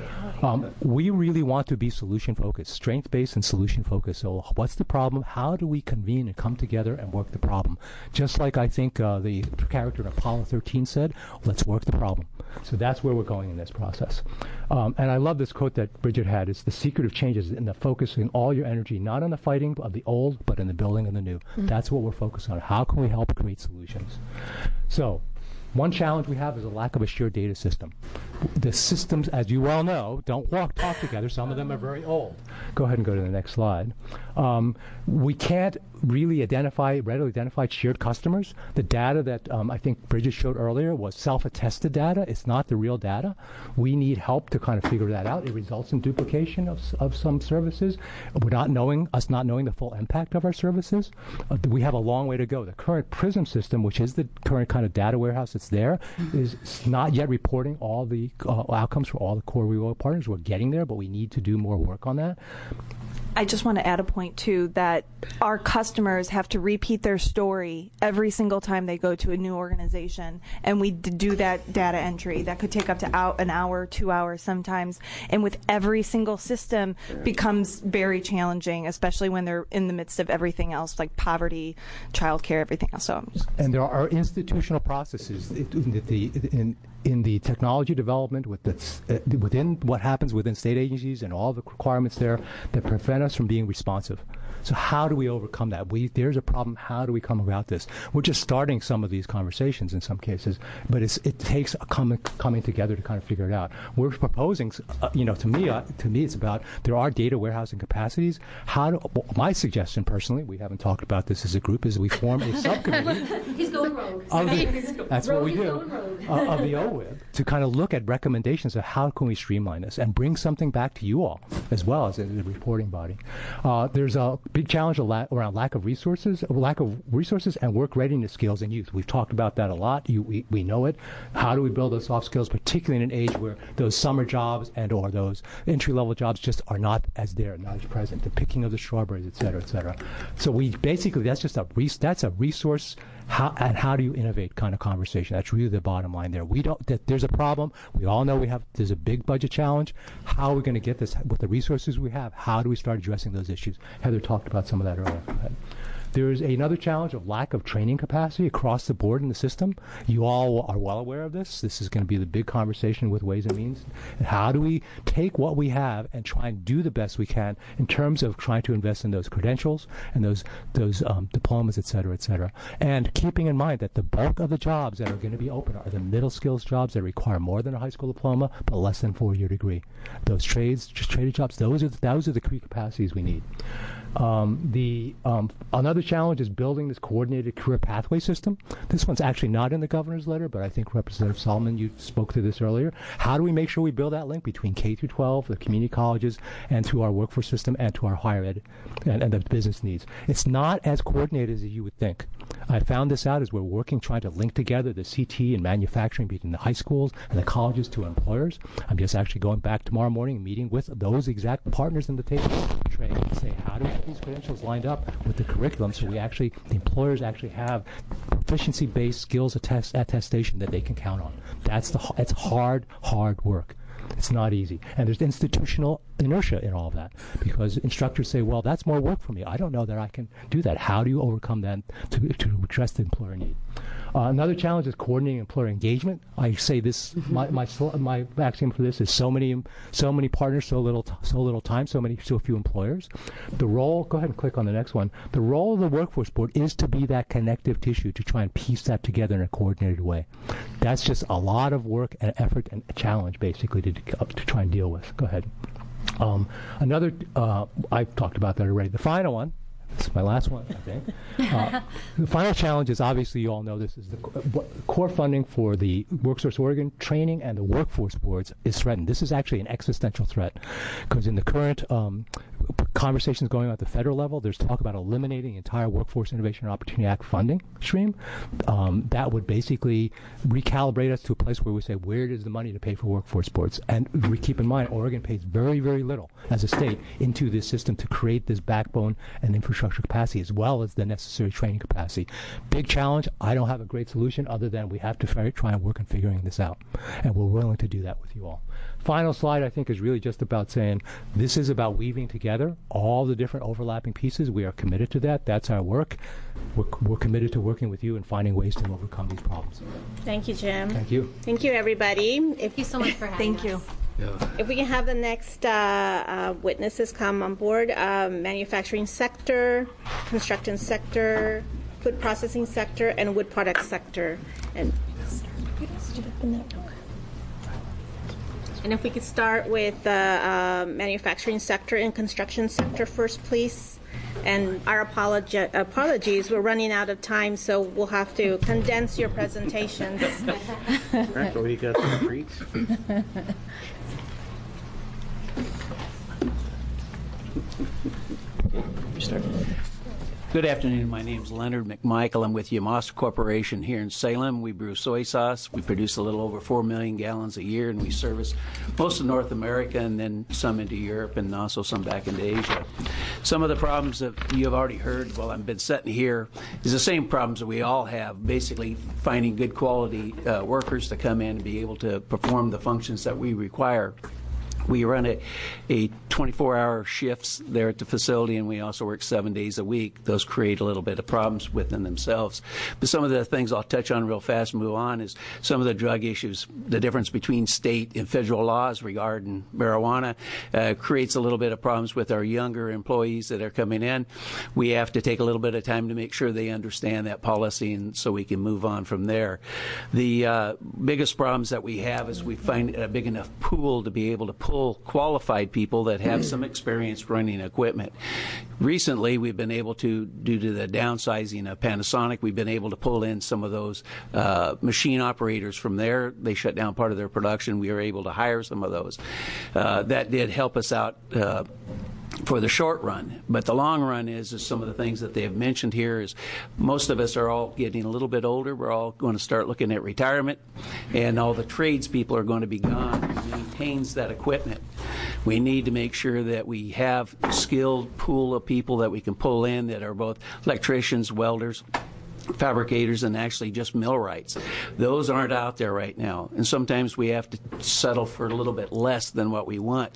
We really want to be solution-focused, strength-based and solution-focused. So what's the problem? How do we convene and come together and work the problem? Just like I think the character in Apollo 13 said, let's work the problem. So that's where we're going in this process. And I love this quote that Bridget had. It's the secret of change is in the focusing all your energy, not on the fighting of the old, but in the building of the new. That's what we're focused on. How can we help create solutions? So one challenge we have is a lack of a shared data system. The systems, as you well know, don't talk together. Some of them are very old. Go ahead and go to the next slide. We can't really readily identify shared customers. The data that I think Bridget showed earlier was self-attested data. It's not the real data. We need help to kind of figure that out. It results in duplication of some services. We're not knowing the full impact of our services. We have a long way to go. The current PRISM system, which is the current kind of data warehouse that's there, is not yet reporting all the outcomes for all the core real partners. We're getting there, but we need to do more work on that. I just want to add a point, too, that our customers have to repeat their story every single time they go to a new organization, and we do that data entry. That could take up to an hour, 2 hours sometimes, and with every single system becomes very challenging, especially when they're in the midst of everything else, like poverty, childcare, everything else. And there are institutional processes in the technology development within what happens within state agencies and all the requirements there that prevent us from being responsive. So how do we overcome that? There's a problem. How do we come about this? We're just starting some of these conversations in some cases, but it takes a coming together to kind of figure it out. We're proposing, to me, it's about there are data warehousing capacities. My suggestion, personally, we haven't talked about this as a group, is we form a subcommittee. He's going rogue. That's what we do. Of the OWIB to kind of look at recommendations of how can we streamline this and bring something back to you all as well as a reporting body. There's a big challenge around lack of resources and work readiness skills in youth. We've talked about that a lot. We know it. How do we build those soft skills, particularly in an age where those summer jobs and or those entry-level jobs just are not as present, the picking of the strawberries, et cetera, et cetera. So that's just a resource. How do you innovate kind of conversation? That's really the bottom line there. There's a problem. We all know there's a big budget challenge. How are we going to get this with the resources we have? How do we start addressing those issues? Heather talked about some of that earlier. There's another challenge of lack of training capacity across the board in the system. You all are well aware of this. This is going to be the big conversation with Ways and Means. And how do we take what we have and try and do the best we can in terms of trying to invest in those credentials and those diplomas, et cetera, et cetera. And keeping in mind that the bulk of the jobs that are going to be open are the middle skills jobs that require more than a high school diploma but less than a 4-year degree. Those traded jobs, those are the key capacities we need. Another challenge is building this coordinated career pathway system. This one's actually not in the governor's letter, but I think Representative Solomon, you spoke to this earlier. How do we make sure we build that link between K through 12, the community colleges, and to our workforce system and to our higher ed and the business needs? It's not as coordinated as you would think. I found this out as we're trying to link together the CT and manufacturing between the high schools and the colleges to employers. I'm just actually going back tomorrow morning and meeting with those exact partners in the table train and say, how do we get these credentials lined up with the curriculum so the employers actually have proficiency-based skills attestation that they can count on. It's hard work. It's not easy. And there's institutional inertia in all of that because instructors say, well, that's more work for me. I don't know that I can do that. How do you overcome that to address the employer need? Another challenge is coordinating employer engagement. I say this, my axiom for this is so many partners, so little time, so few employers. The role, go ahead and click on the next one. The role of the Workforce Board is to be that connective tissue to try and piece that together in a coordinated way. That's just a lot of work and effort and a challenge, basically, to try and deal with. Go ahead. I've talked about that already. The final one, this is my last one, I think. The final challenge is, obviously, you all know this, is the core funding for the WorkSource Oregon training and the workforce boards is threatened. This is actually an existential threat, because in the current conversations going on at the federal level, there's talk about eliminating the entire Workforce Innovation and Opportunity Act funding stream. That would basically recalibrate us to a place where we say, where is the money to pay for workforce boards? And we keep in mind, Oregon pays very, very little as a state into this system to create this backbone and infrastructure capacity, as well as the necessary training capacity. Big challenge. I don't have a great solution other than we have to try and work on figuring this out. And we're willing to do that with you all. Final slide, I think, is really just about saying this is about weaving together all the different overlapping pieces. We are committed to that. That's our work. We're committed to working with you and finding ways to overcome these problems. Thank you, Jim. Thank you. Thank you, everybody. Thank you so much for having us. Thank you. If we can have the next witnesses come on board, manufacturing sector, construction sector, food processing sector, and wood product sector. And if we could start with the manufacturing sector and construction sector first, please. And our apologies, we're running out of time, so we'll have to condense your presentations. Actually, you got some treats. Good afternoon. My name is Leonard McMichael. I'm with Yamasa Corporation here in Salem. We brew soy sauce. We produce a little over 4 million gallons a year, and we service most of North America and then some into Europe and also some back into Asia. Some of the problems that you have already heard while I've been sitting here is the same problems that we all have, basically finding good quality workers to come in and be able to perform the functions that we require. We run a 24-hour shifts there at the facility, and we also work 7 days a week. Those create a little bit of problems within themselves. But some of the things I'll touch on real fast and move on is some of the drug issues. The difference between state and federal laws regarding marijuana creates a little bit of problems with our younger employees that are coming in. We have to take a little bit of time to make sure they understand that policy, and so we can move on from there. The biggest problems that we have is we find a big enough pool to be able to pull qualified people that have some experience running equipment. Recently, we've been able to, due to the downsizing of Panasonic, we've been able to pull in some of those machine operators from there. They shut down part of their production. We were able to hire some of those. That did help us out for the short run. But the long run is some of the things that they have mentioned here is most of us are all getting a little bit older. We're all going to start looking at retirement, and all the tradespeople are going to be gone. Who maintains that equipment? We need to make sure that we have a skilled pool of people that we can pull in that are both electricians, welders, fabricators, and actually just millwrights. Those aren't out there right now, and sometimes we have to settle for a little bit less than what we want,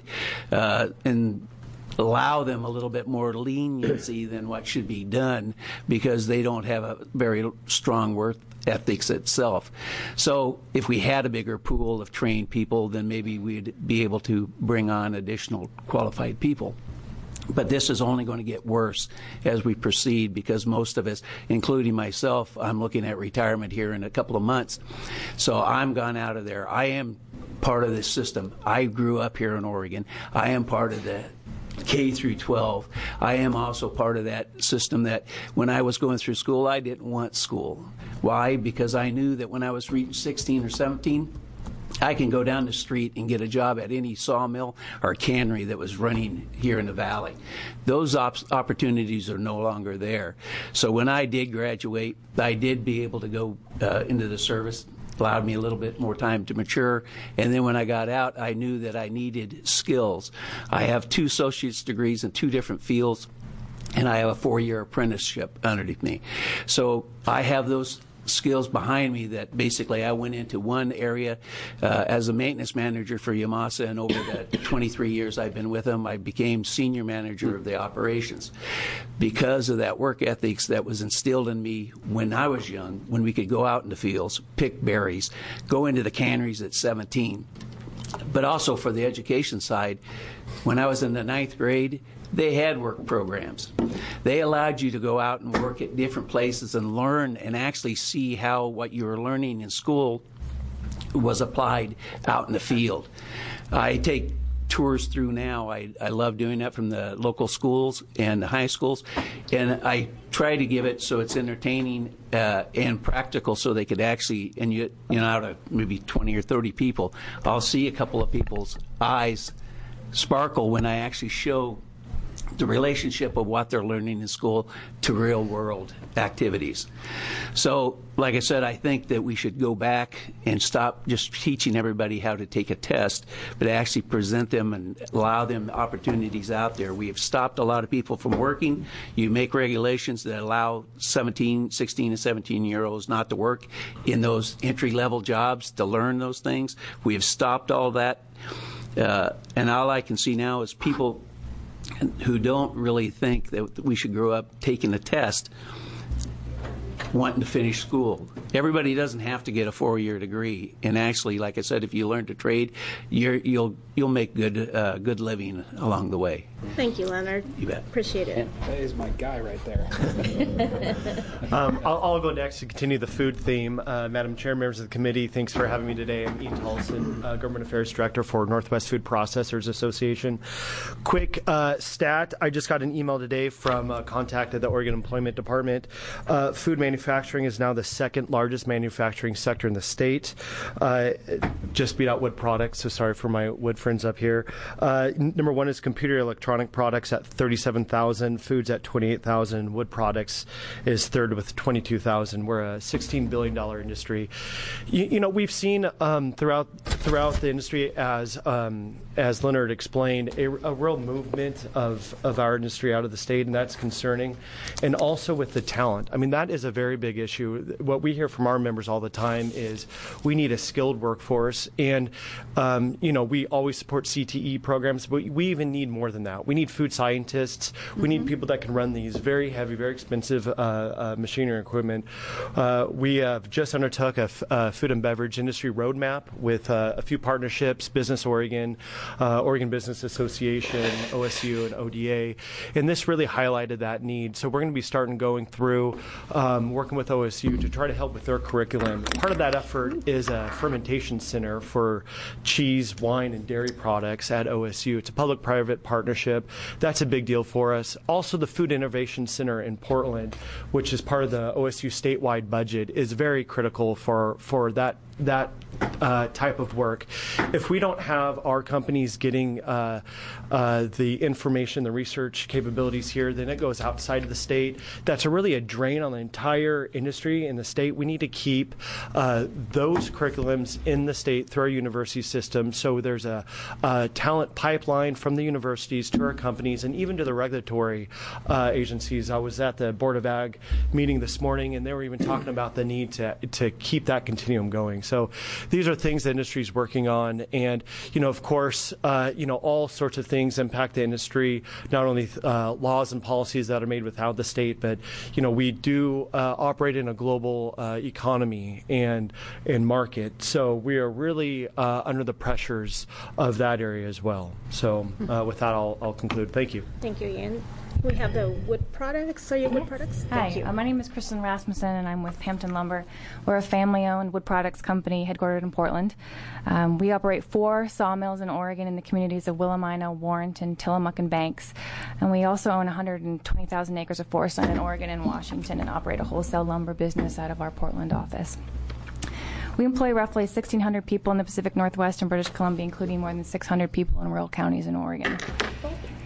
and allow them a little bit more leniency than what should be done because they don't have a very strong work ethics itself. So if we had a bigger pool of trained people, then maybe we'd be able to bring on additional qualified people. But this is only going to get worse as we proceed because most of us, including myself, I'm looking at retirement here in a couple of months. So I'm gone out of there. I am part of this system. I grew up here in Oregon. I am part of the K through 12. I am also part of that system that when I was going through school, I didn't want school. Why? Because I knew that when I was reaching 16 or 17, I can go down the street and get a job at any sawmill or cannery that was running here in the valley. Those opportunities are no longer there. So when I did graduate, I did be able to go into the service. Allowed me a little bit more time to mature. And then when I got out, I knew that I needed skills. I have 2 associate's degrees in 2 different fields, and I have a 4-year apprenticeship underneath me. So I have those skills behind me that basically I went into one area as a maintenance manager for Yamasa, and over the 23 years I've been with them, I became senior manager of the operations because of that work ethics that was instilled in me when I was young, when we could go out in the fields, pick berries, go into the canneries at 17. But also for the education side, when I was in the 9th grade, they had work programs. They allowed you to go out and work at different places and learn and actually see how what you were learning in school was applied out in the field. I take tours through now. I love doing that from the local schools and the high schools, and I try to give it so it's entertaining and practical, so they could actually, and you know, out of maybe 20 or 30 people, I'll see a couple of people's eyes sparkle when I actually show the relationship of what they're learning in school to real world activities. So, like I said, I think that we should go back and stop just teaching everybody how to take a test, but actually present them and allow them opportunities out there. We have stopped a lot of people from working. You make regulations that allow 16 and 17-year-olds not to work in those entry-level jobs to learn those things. We have stopped all that. And all I can see now is people who don't really think that we should grow up taking a test wanting to finish school. Everybody doesn't have to get a 4-year degree, and actually, like I said, if you learn to trade, you'll make good living along the way. Thank you, Leonard. You bet. Appreciate it. That is my guy right there. I'll go next to continue the food theme. Madam Chair, members of the committee, thanks for having me today. I'm Ian Tolson, Government Affairs Director for Northwest Food Processors Association. Quick stat, I just got an email today from a contact at the Oregon Employment Department. Food manufacturing is now the second largest manufacturing sector in the state. Just beat out wood products, so sorry for my wood friends up here. Number one is computer electronic products at 37,000, foods at 28,000, wood products is third with 22,000. We're a $16 billion industry. You know, we've seen throughout the industry, as Leonard explained, a real movement of our industry out of the state, and that's concerning. And also with the talent. I mean, that is a very big issue. What we hear from our members all the time is we need a skilled workforce, and you know, we always support CTE programs, but we even need more than that. We need food scientists. We need people that can run these very heavy, very expensive machinery and equipment. We have just undertook a food and beverage industry roadmap with a few partnerships, Business Oregon, Oregon Business Association, OSU, and ODA, and this really highlighted that need. So we're going to be starting going through working with OSU to try to help with their curriculum. Part of that effort is a fermentation center for cheese, wine, and dairy products at OSU. It's a public-private partnership. That's a big deal for us. Also, the Food Innovation Center in Portland, which is part of the OSU statewide budget, is very critical for that type of work. If we don't have our companies getting the information, the research capabilities here, then it goes outside of the state. That's really a drain on the entire industry in the state. We need to keep those curriculums in the state through our university system, so there's a talent pipeline from the universities to our companies and even to the regulatory agencies. I was at the Board of Ag meeting this morning, and they were even talking about the need to keep that continuum going. So these are things the industry is working on, and of course, all sorts of things impact the industry. Not only laws and policies that are made without the state, but we do operate in a global economy and market. So we are really under the pressures of that area as well. So with that, I'll conclude. Thank you. Thank you, Ian. We have the wood products. Are you wood products? Hi, Thank you. My name is Kristen Rasmussen, and I'm with Hampton Lumber. We're a family-owned wood products company headquartered in Portland. We operate 4 sawmills in Oregon in the communities of Willamina, Warrenton, Tillamook, and Banks. And we also own 120,000 acres of forest land in Oregon and Washington and operate a wholesale lumber business out of our Portland office. We employ roughly 1,600 people in the Pacific Northwest and British Columbia, including more than 600 people in rural counties in Oregon.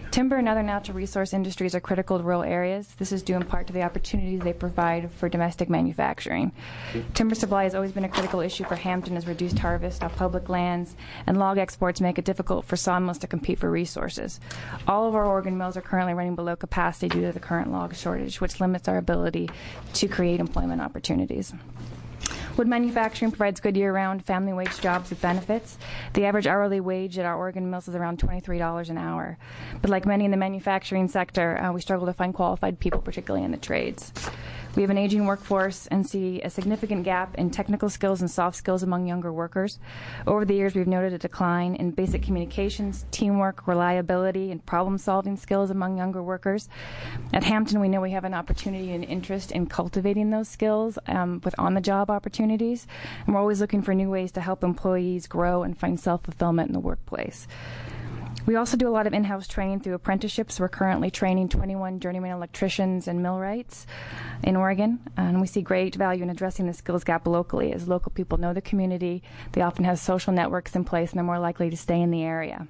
Timber and other natural resource industries are critical to rural areas. This is due in part to the opportunities they provide for domestic manufacturing. Timber supply has always been a critical issue for Hampton as reduced harvest off public lands, and log exports make it difficult for sawmills to compete for resources. All of our Oregon mills are currently running below capacity due to the current log shortage, which limits our ability to create employment opportunities. Wood manufacturing provides good year-round family wage jobs with benefits. The average hourly wage at our Oregon mills is around $23 an hour. But like many in the manufacturing sector, we struggle to find qualified people, particularly in the trades. We have an aging workforce and see a significant gap in technical skills and soft skills among younger workers. Over the years, we've noted a decline in basic communications, teamwork, reliability, and problem-solving skills among younger workers. At Hampton, we know we have an opportunity and interest in cultivating those skills with on-the-job opportunities, and we're always looking for new ways to help employees grow and find self-fulfillment in the workplace. We also do a lot of in-house training through apprenticeships. We're currently training 21 journeyman electricians and millwrights in Oregon, and we see great value in addressing the skills gap locally. As local people know the community, they often have social networks in place, and they're more likely to stay in the area.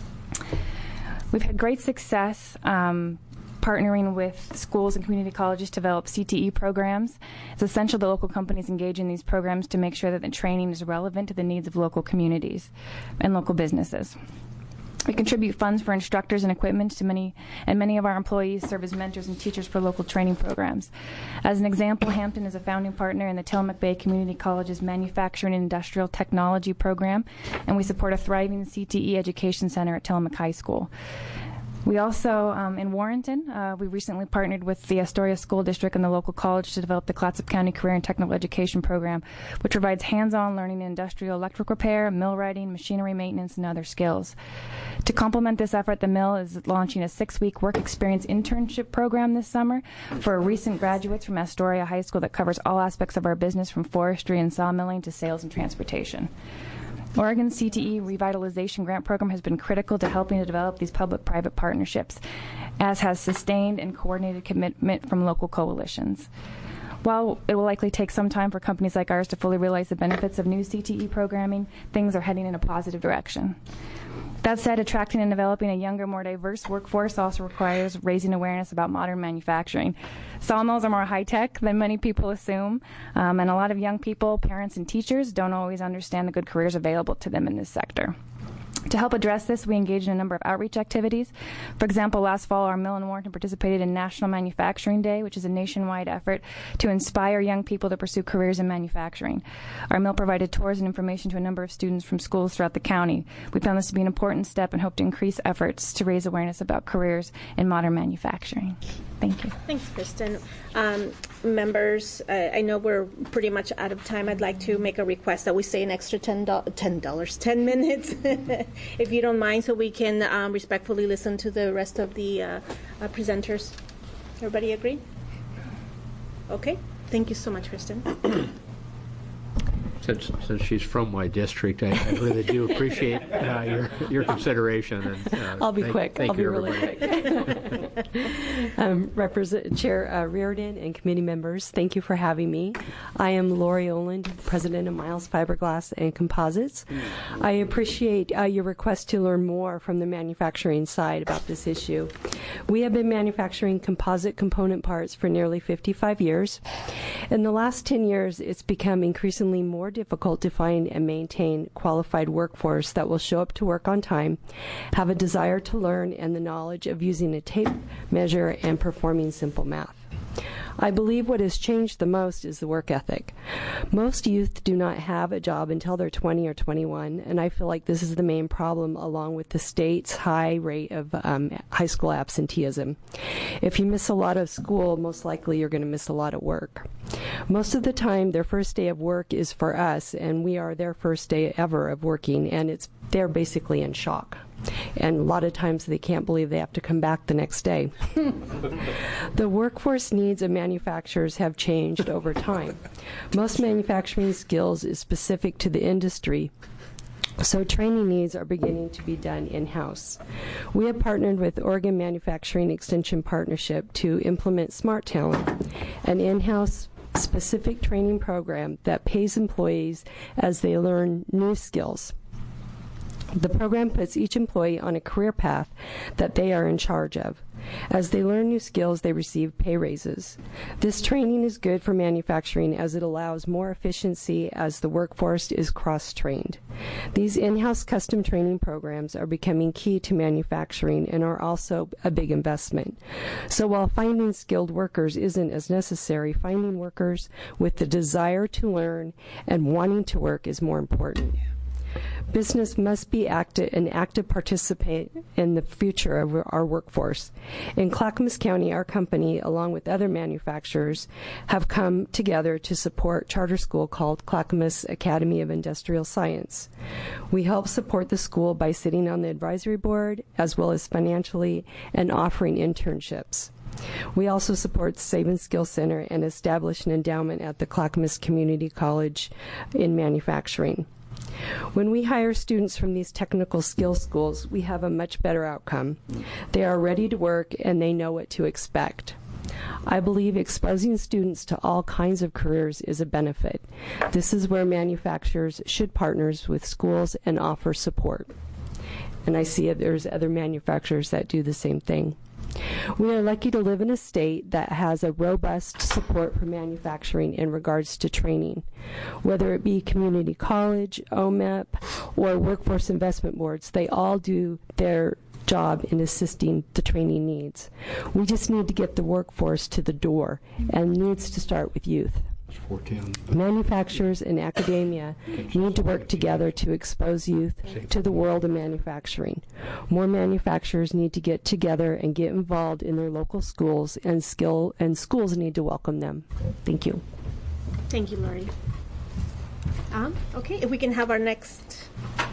We've had great success partnering with schools and community colleges to develop CTE programs. It's essential that local companies engage in these programs to make sure that the training is relevant to the needs of local communities and local businesses. We contribute funds for instructors and equipment to many of our employees serve as mentors and teachers for local training programs. As an example, Hampton is a founding partner in the Tillamook Bay Community College's Manufacturing and Industrial Technology program, and we support a thriving CTE education center at Tillamook High School. We also, in Warrenton, we recently partnered with the Astoria School District and the local college to develop the Clatsop County Career and Technical Education Program, which provides hands-on learning in industrial electric repair, millwrighting, machinery maintenance, and other skills. To complement this effort, the mill is launching a 6-week work experience internship program this summer for recent graduates from Astoria High School that covers all aspects of our business from forestry and sawmilling to sales and transportation. Oregon's CTE Revitalization Grant Program has been critical to helping to develop these public-private partnerships, as has sustained and coordinated commitment from local coalitions. While it will likely take some time for companies like ours to fully realize the benefits of new CTE programming, things are heading in a positive direction. That said, attracting and developing a younger, more diverse workforce also requires raising awareness about modern manufacturing. Sawmills are more high-tech than many people assume, and a lot of young people, parents, and teachers don't always understand the good careers available to them in this sector. To help address this, we engaged in a number of outreach activities. For example, last fall, our mill in Warrenton participated in National Manufacturing Day, which is a nationwide effort to inspire young people to pursue careers in manufacturing. Our mill provided tours and information to a number of students from schools throughout the county. We found this to be an important step and hope to increase efforts to raise awareness about careers in modern manufacturing. Thank you. Thanks, Kristen. Members, I know we're pretty much out of time. I'd like to make a request that we stay an extra $10 minutes, if you don't mind, so we can respectfully listen to the rest of the presenters. Everybody agree? Okay. Thank you so much, Kristen. Since she's from my district, I really do appreciate your consideration. And, I'll be quick. Thank I'll you, be really quick. Chair Reardon and committee members, thank you for having me. I am Lori Oland, president of Miles Fiberglass and Composites. I appreciate your request to learn more from the manufacturing side about this issue. We have been manufacturing composite component parts for nearly 55 years. In the last 10 years, it's become increasingly more difficult to find and maintain qualified workforce that will show up to work on time, have a desire to learn, and the knowledge of using a tape measure and performing simple math. I believe what has changed the most is the work ethic. Most youth do not have a job until they're 20 or 21, and I feel like this is the main problem along with the state's high rate of high school absenteeism. If you miss a lot of school, most likely you're going to miss a lot of work. Most of the time, their first day of work is for us, and we are their first day ever of working, and they're basically in shock. And a lot of times they can't believe they have to come back the next day. The workforce needs of manufacturers have changed over time. Most manufacturing skills is specific to the industry, so training needs are beginning to be done in-house. We have partnered with Oregon Manufacturing Extension Partnership to implement Smart Talent, an in-house specific training program that pays employees as they learn new skills. The program puts each employee on a career path that they are in charge of. As they learn new skills, they receive pay raises. This training is good for manufacturing as it allows more efficiency as the workforce is cross-trained. These in-house custom training programs are becoming key to manufacturing and are also a big investment. So while finding skilled workers isn't as necessary, finding workers with the desire to learn and wanting to work is more important. Business must be an active participant in the future of our workforce. In Clackamas County, our company, along with other manufacturers, have come together to support a charter school called Clackamas Academy of Industrial Science. We help support the school by sitting on the advisory board, as well as financially and offering internships. We also support the Sabin Skill Center and establish an endowment at the Clackamas Community College in manufacturing. When we hire students from these technical skill schools, we have a much better outcome. They are ready to work and they know what to expect. I believe exposing students to all kinds of careers is a benefit. This is where manufacturers should partner with schools and offer support. And I see there's other manufacturers that do the same thing. We are lucky to live in a state that has a robust support for manufacturing in regards to training. Whether it be community college, OMEP, or workforce investment boards, they all do their job in assisting the training needs. We just need to get the workforce to the door, and needs to start with youth. Manufacturers and academia need to work together to expose youth to the world of manufacturing. More manufacturers need to get together and get involved in their local schools, and schools need to welcome them. Thank you. Thank you, Lori. Okay, if we can have our next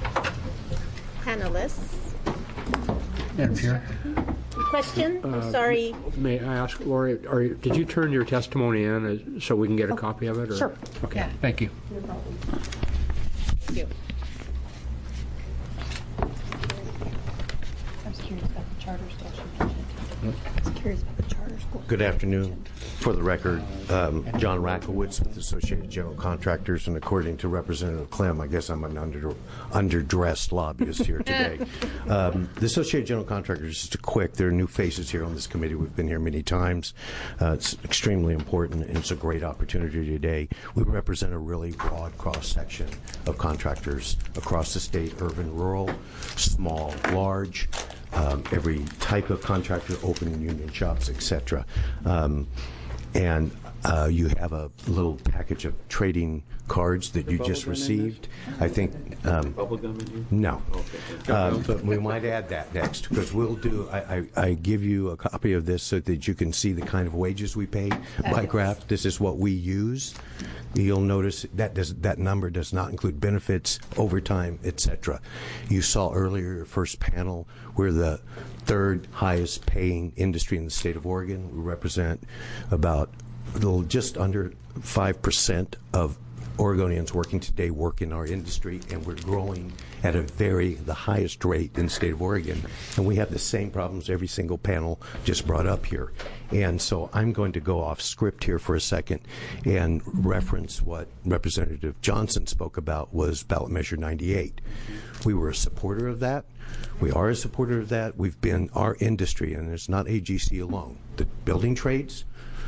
panelists. Madam Chair. Question? I'm sorry. May I ask, Lori, did you turn your testimony in so we can get a copy of it? Or? Sure. Okay, thank you. No problem. Thank you. I was curious about the charter school. I was curious about the charter school. Good afternoon. For the record, John Rackowitz with Associated General Contractors, and according to Representative Clem, I guess I'm an underdressed lobbyist here today. The Associated General Contractors, just there are new faces here on this committee. We've been here many times. It's extremely important, and it's a great opportunity today. We represent a really broad cross-section of contractors across the state, urban, rural, small, large, every type of contractor, open and union shops, etc. And you have a little package of trading cards that you just received. I think. Bubblegum in here? No. Okay. But we might add that next, because we'll do. I give you a copy of this so that you can see the kind of wages we pay by graph. This is what we use. You'll notice that number does not include benefits, overtime, etc. You saw earlier your first panel, we're the third highest paying industry in the state of Oregon. We represent about just under 5% of Oregonians working today work in our industry, and we're growing at the highest rate in the state of Oregon. And we have the same problems every single panel just brought up here. And so I'm going to go off script here for a second and reference what Representative Johnson spoke about was ballot measure 98. We were a supporter of that. We are a supporter of that. We've been our industry, and it's not AGC alone. The building trades,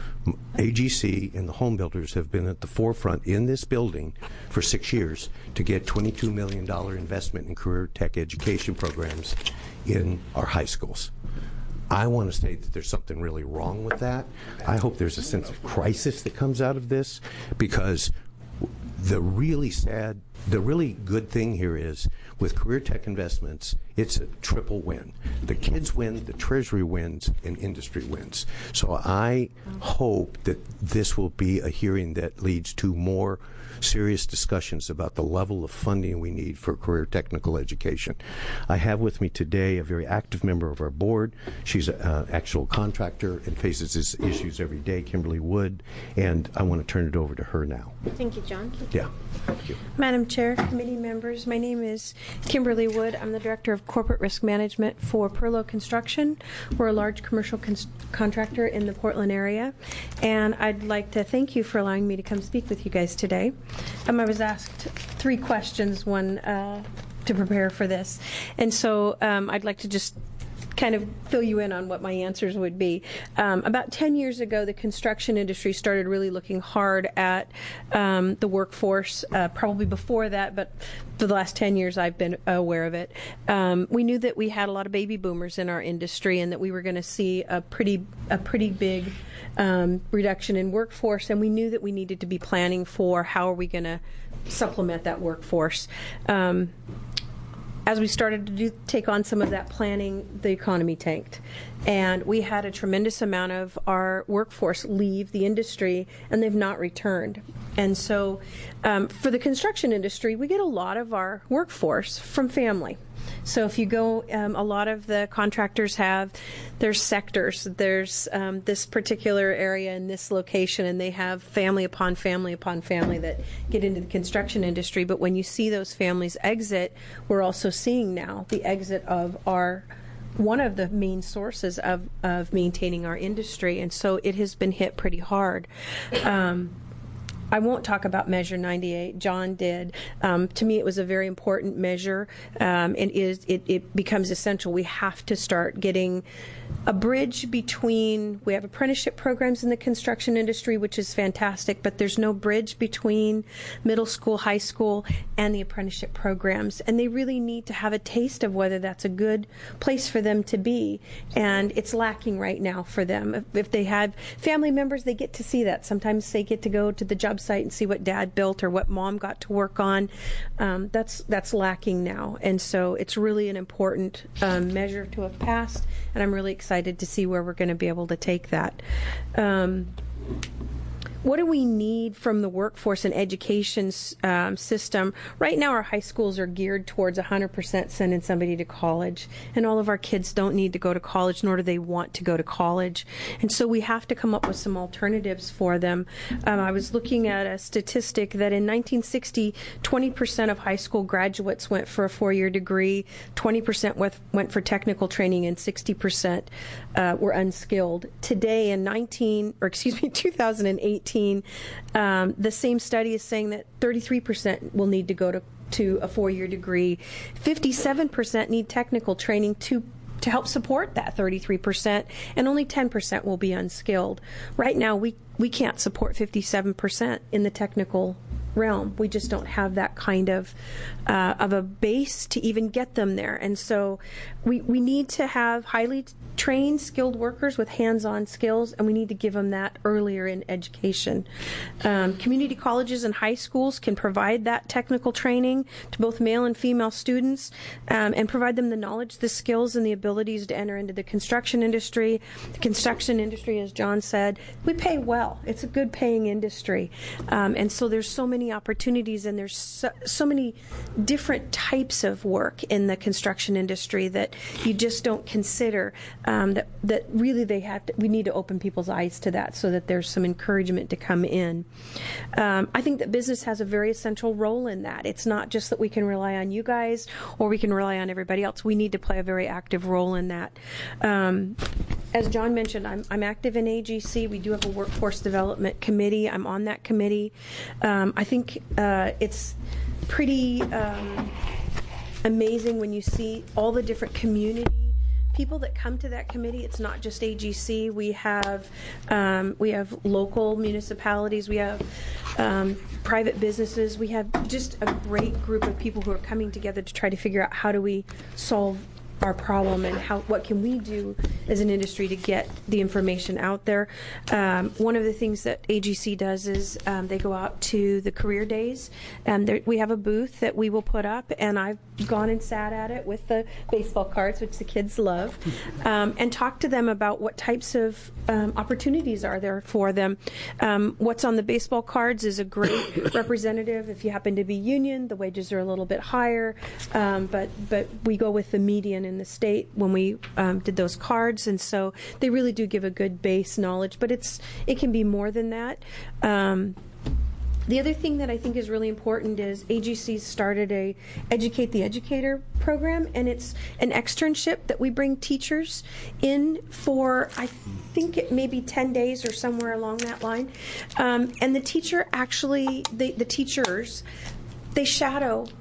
AGC and the home builders have been at the forefront in this building for 6 years to get $22 million investment in career tech education programs in our high schools. I want to say that there's something really wrong with that. I hope there's a sense of crisis that comes out of this, because the really good thing here is with career tech investments, it's a triple win. The kids win, the Treasury wins, and industry wins. So I hope that this will be a hearing that leads to more serious discussions about the level of funding we need for career technical education. I have with me today a very active member of our board. She's an actual contractor and faces these issues every day, Kimberly Wood, and I want to turn it over to her now. Thank you, John. Yeah. Thank you. Madam Chair, committee members, my name is Kimberly Wood. I'm the Director of Corporate Risk Management for Perlo Construction. We're a large commercial contractor in the Portland area, and I'd like to thank you for allowing me to come speak with you guys today. I was asked 3 questions, one to prepare for this. And so I'd like to just kind of fill you in on what my answers would be. About 10 years ago, the construction industry started really looking hard at the workforce. Probably before that, but for the last 10 years, I've been aware of it. We knew that we had a lot of baby boomers in our industry, and that we were going to see a pretty big reduction in workforce, and we knew that we needed to be planning for how are we going to supplement that workforce. As we started to take on some of that planning, the economy tanked. And we had a tremendous amount of our workforce leave the industry, and they've not returned. And so for the construction industry, we get a lot of our workforce from family. So if you go, a lot of the contractors there's sectors. There's this particular area in this location, and they have family upon family upon family that get into the construction industry. But when you see those families exit, we're also seeing now the exit of one of the main sources of maintaining our industry. And so it has been hit pretty hard. I won't talk about Measure 98. John did. To me, it was a very important measure, and it becomes essential. We have to start getting a bridge between. We have apprenticeship programs in the construction industry, which is fantastic, but there's no bridge between middle school, high school, and the apprenticeship programs. And they really need to have a taste of whether that's a good place for them to be. And it's lacking right now for them. If they have family members, they get to see that. Sometimes they get to go to the job site and see what dad built or what mom got to work on. That's lacking now, and so it's really an important measure to have passed, and I'm really excited to see where we're going to be able to take that. What do we need from the workforce and education system? Right now, our high schools are geared towards 100% sending somebody to college, and all of our kids don't need to go to college, nor do they want to go to college. And so we have to come up with some alternatives for them. I was looking at a statistic that in 1960, 20% of high school graduates went for a 4-year degree, 20% went for technical training, and 60% were unskilled. Today, in 2018, the same study is saying that 33% will need to go to a 4-year degree. 57% need technical training to help support that 33%, and only 10% will be unskilled. Right now, we can't support 57% in the technical realm. We just don't have that kind of a base to even get them there. And so we need to have highly trained, skilled workers with hands-on skills, and we need to give them that earlier in education. Community colleges and high schools can provide that technical training to both male and female students, and provide them the knowledge, the skills, and the abilities to enter into the construction industry. The construction industry, as John said, we pay well. It's a good paying industry. And so there's so many opportunities, and there's so many different types of work in the construction industry that you just don't consider. That really we need to open people's eyes to that, so that there's some encouragement to come in. I think that business has a very essential role in that. It's not just that we can rely on you guys or we can rely on everybody else. We need to play a very active role in that. As John mentioned, I'm active in AGC. We do have a workforce development committee. I'm on that committee. I think it's pretty amazing when you see all the different community people that come to that committee. It's not just AGC. We have local municipalities. We have private businesses. We have just a great group of people who are coming together to try to figure out how do we solve our problem, and what can we do as an industry to get the information out there. One of the things that AGC does is they go out to the career days, and we have a booth that we will put up, and I've gone and sat at it with the baseball cards, which the kids love, and talked to them about what types of opportunities are there for them. What's on the baseball cards is a great representative. If you happen to be union, the wages are a little bit higher, but we go with the median in the state when we did those cards, and so they really do give a good base knowledge, but it can be more than that. The other thing that I think is really important is AGC started a Educate the Educator program, and it's an externship that we bring teachers in for, I think it may be 10 days or somewhere along that line. And the teacher actually, the teachers, they shadow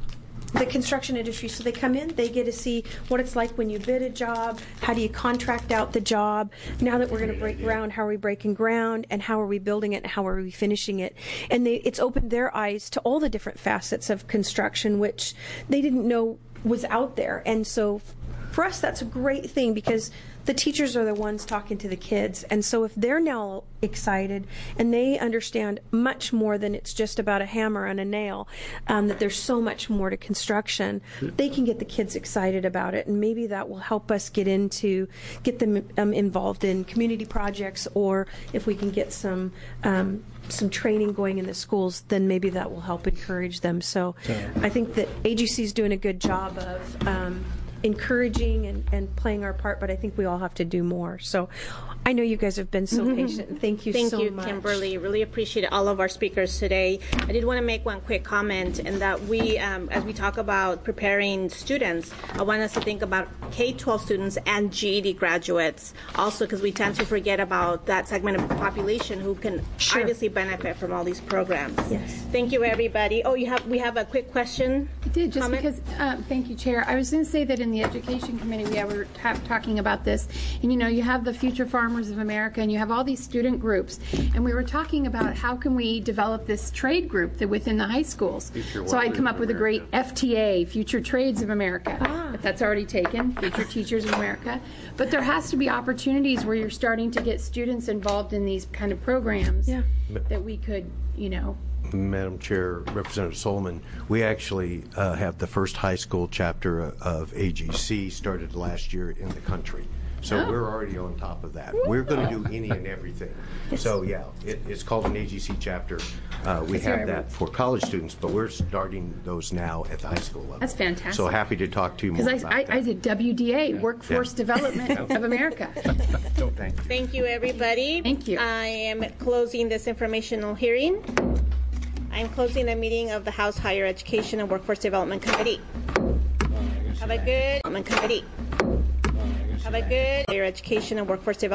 the construction industry. So they come in, they get to see what it's like when you bid a job, how do you contract out the job. Now that we're going to break ground, how are we breaking ground, and how are we building it, and how are we finishing it. And it's opened their eyes to all the different facets of construction, which they didn't know was out there. And so for us, that's a great thing because the teachers are the ones talking to the kids. And so if they're now excited and they understand much more than it's just about a hammer and a nail, that there's so much more to construction, they can get the kids excited about it. And maybe that will help us get them involved in community projects, or if we can get some training going in the schools, then maybe that will help encourage them. So I think that AGC is doing a good job of encouraging and playing our part, but I think we all have to do more. So I know you guys have been so patient, and thank you so much. Thank you, Kimberly. Really appreciate all of our speakers today. I did want to make one quick comment, and that we, as we talk about preparing students, I want us to think about K-12 students and GED graduates also, because we tend to forget about that segment of the population who can obviously benefit from all these programs. Yes. Thank you, everybody. Oh, we have a quick question? I did, just comment? because, thank you, Chair. I was going to say that in the Education Committee, we were talking about this, and you have the Future Farmers of America, and you have all these student groups, and we were talking about how can we develop this trade group that within the high schools. So I'd come up with a great FTA, Future Trades of America, but that's already taken, Future Teachers of America. But there has to be opportunities where you're starting to get students involved in these kind of programs that we could, Madam Chair, Representative Solomon, we actually have the first high school chapter of AGC started last year in the country. So we're already on top of that. We're going to do any and everything. So yeah, it's called an AGC chapter. We have that for college students, but we're starting those now at the high school level. That's fantastic. So happy to talk to you more about that. I did WDA, Workforce Development of America. Thank you. Thank you, everybody. Thank you. I am closing this informational hearing. I'm closing the meeting of the House Higher Education and Workforce Development Committee. Have a good Higher Education and Workforce Development.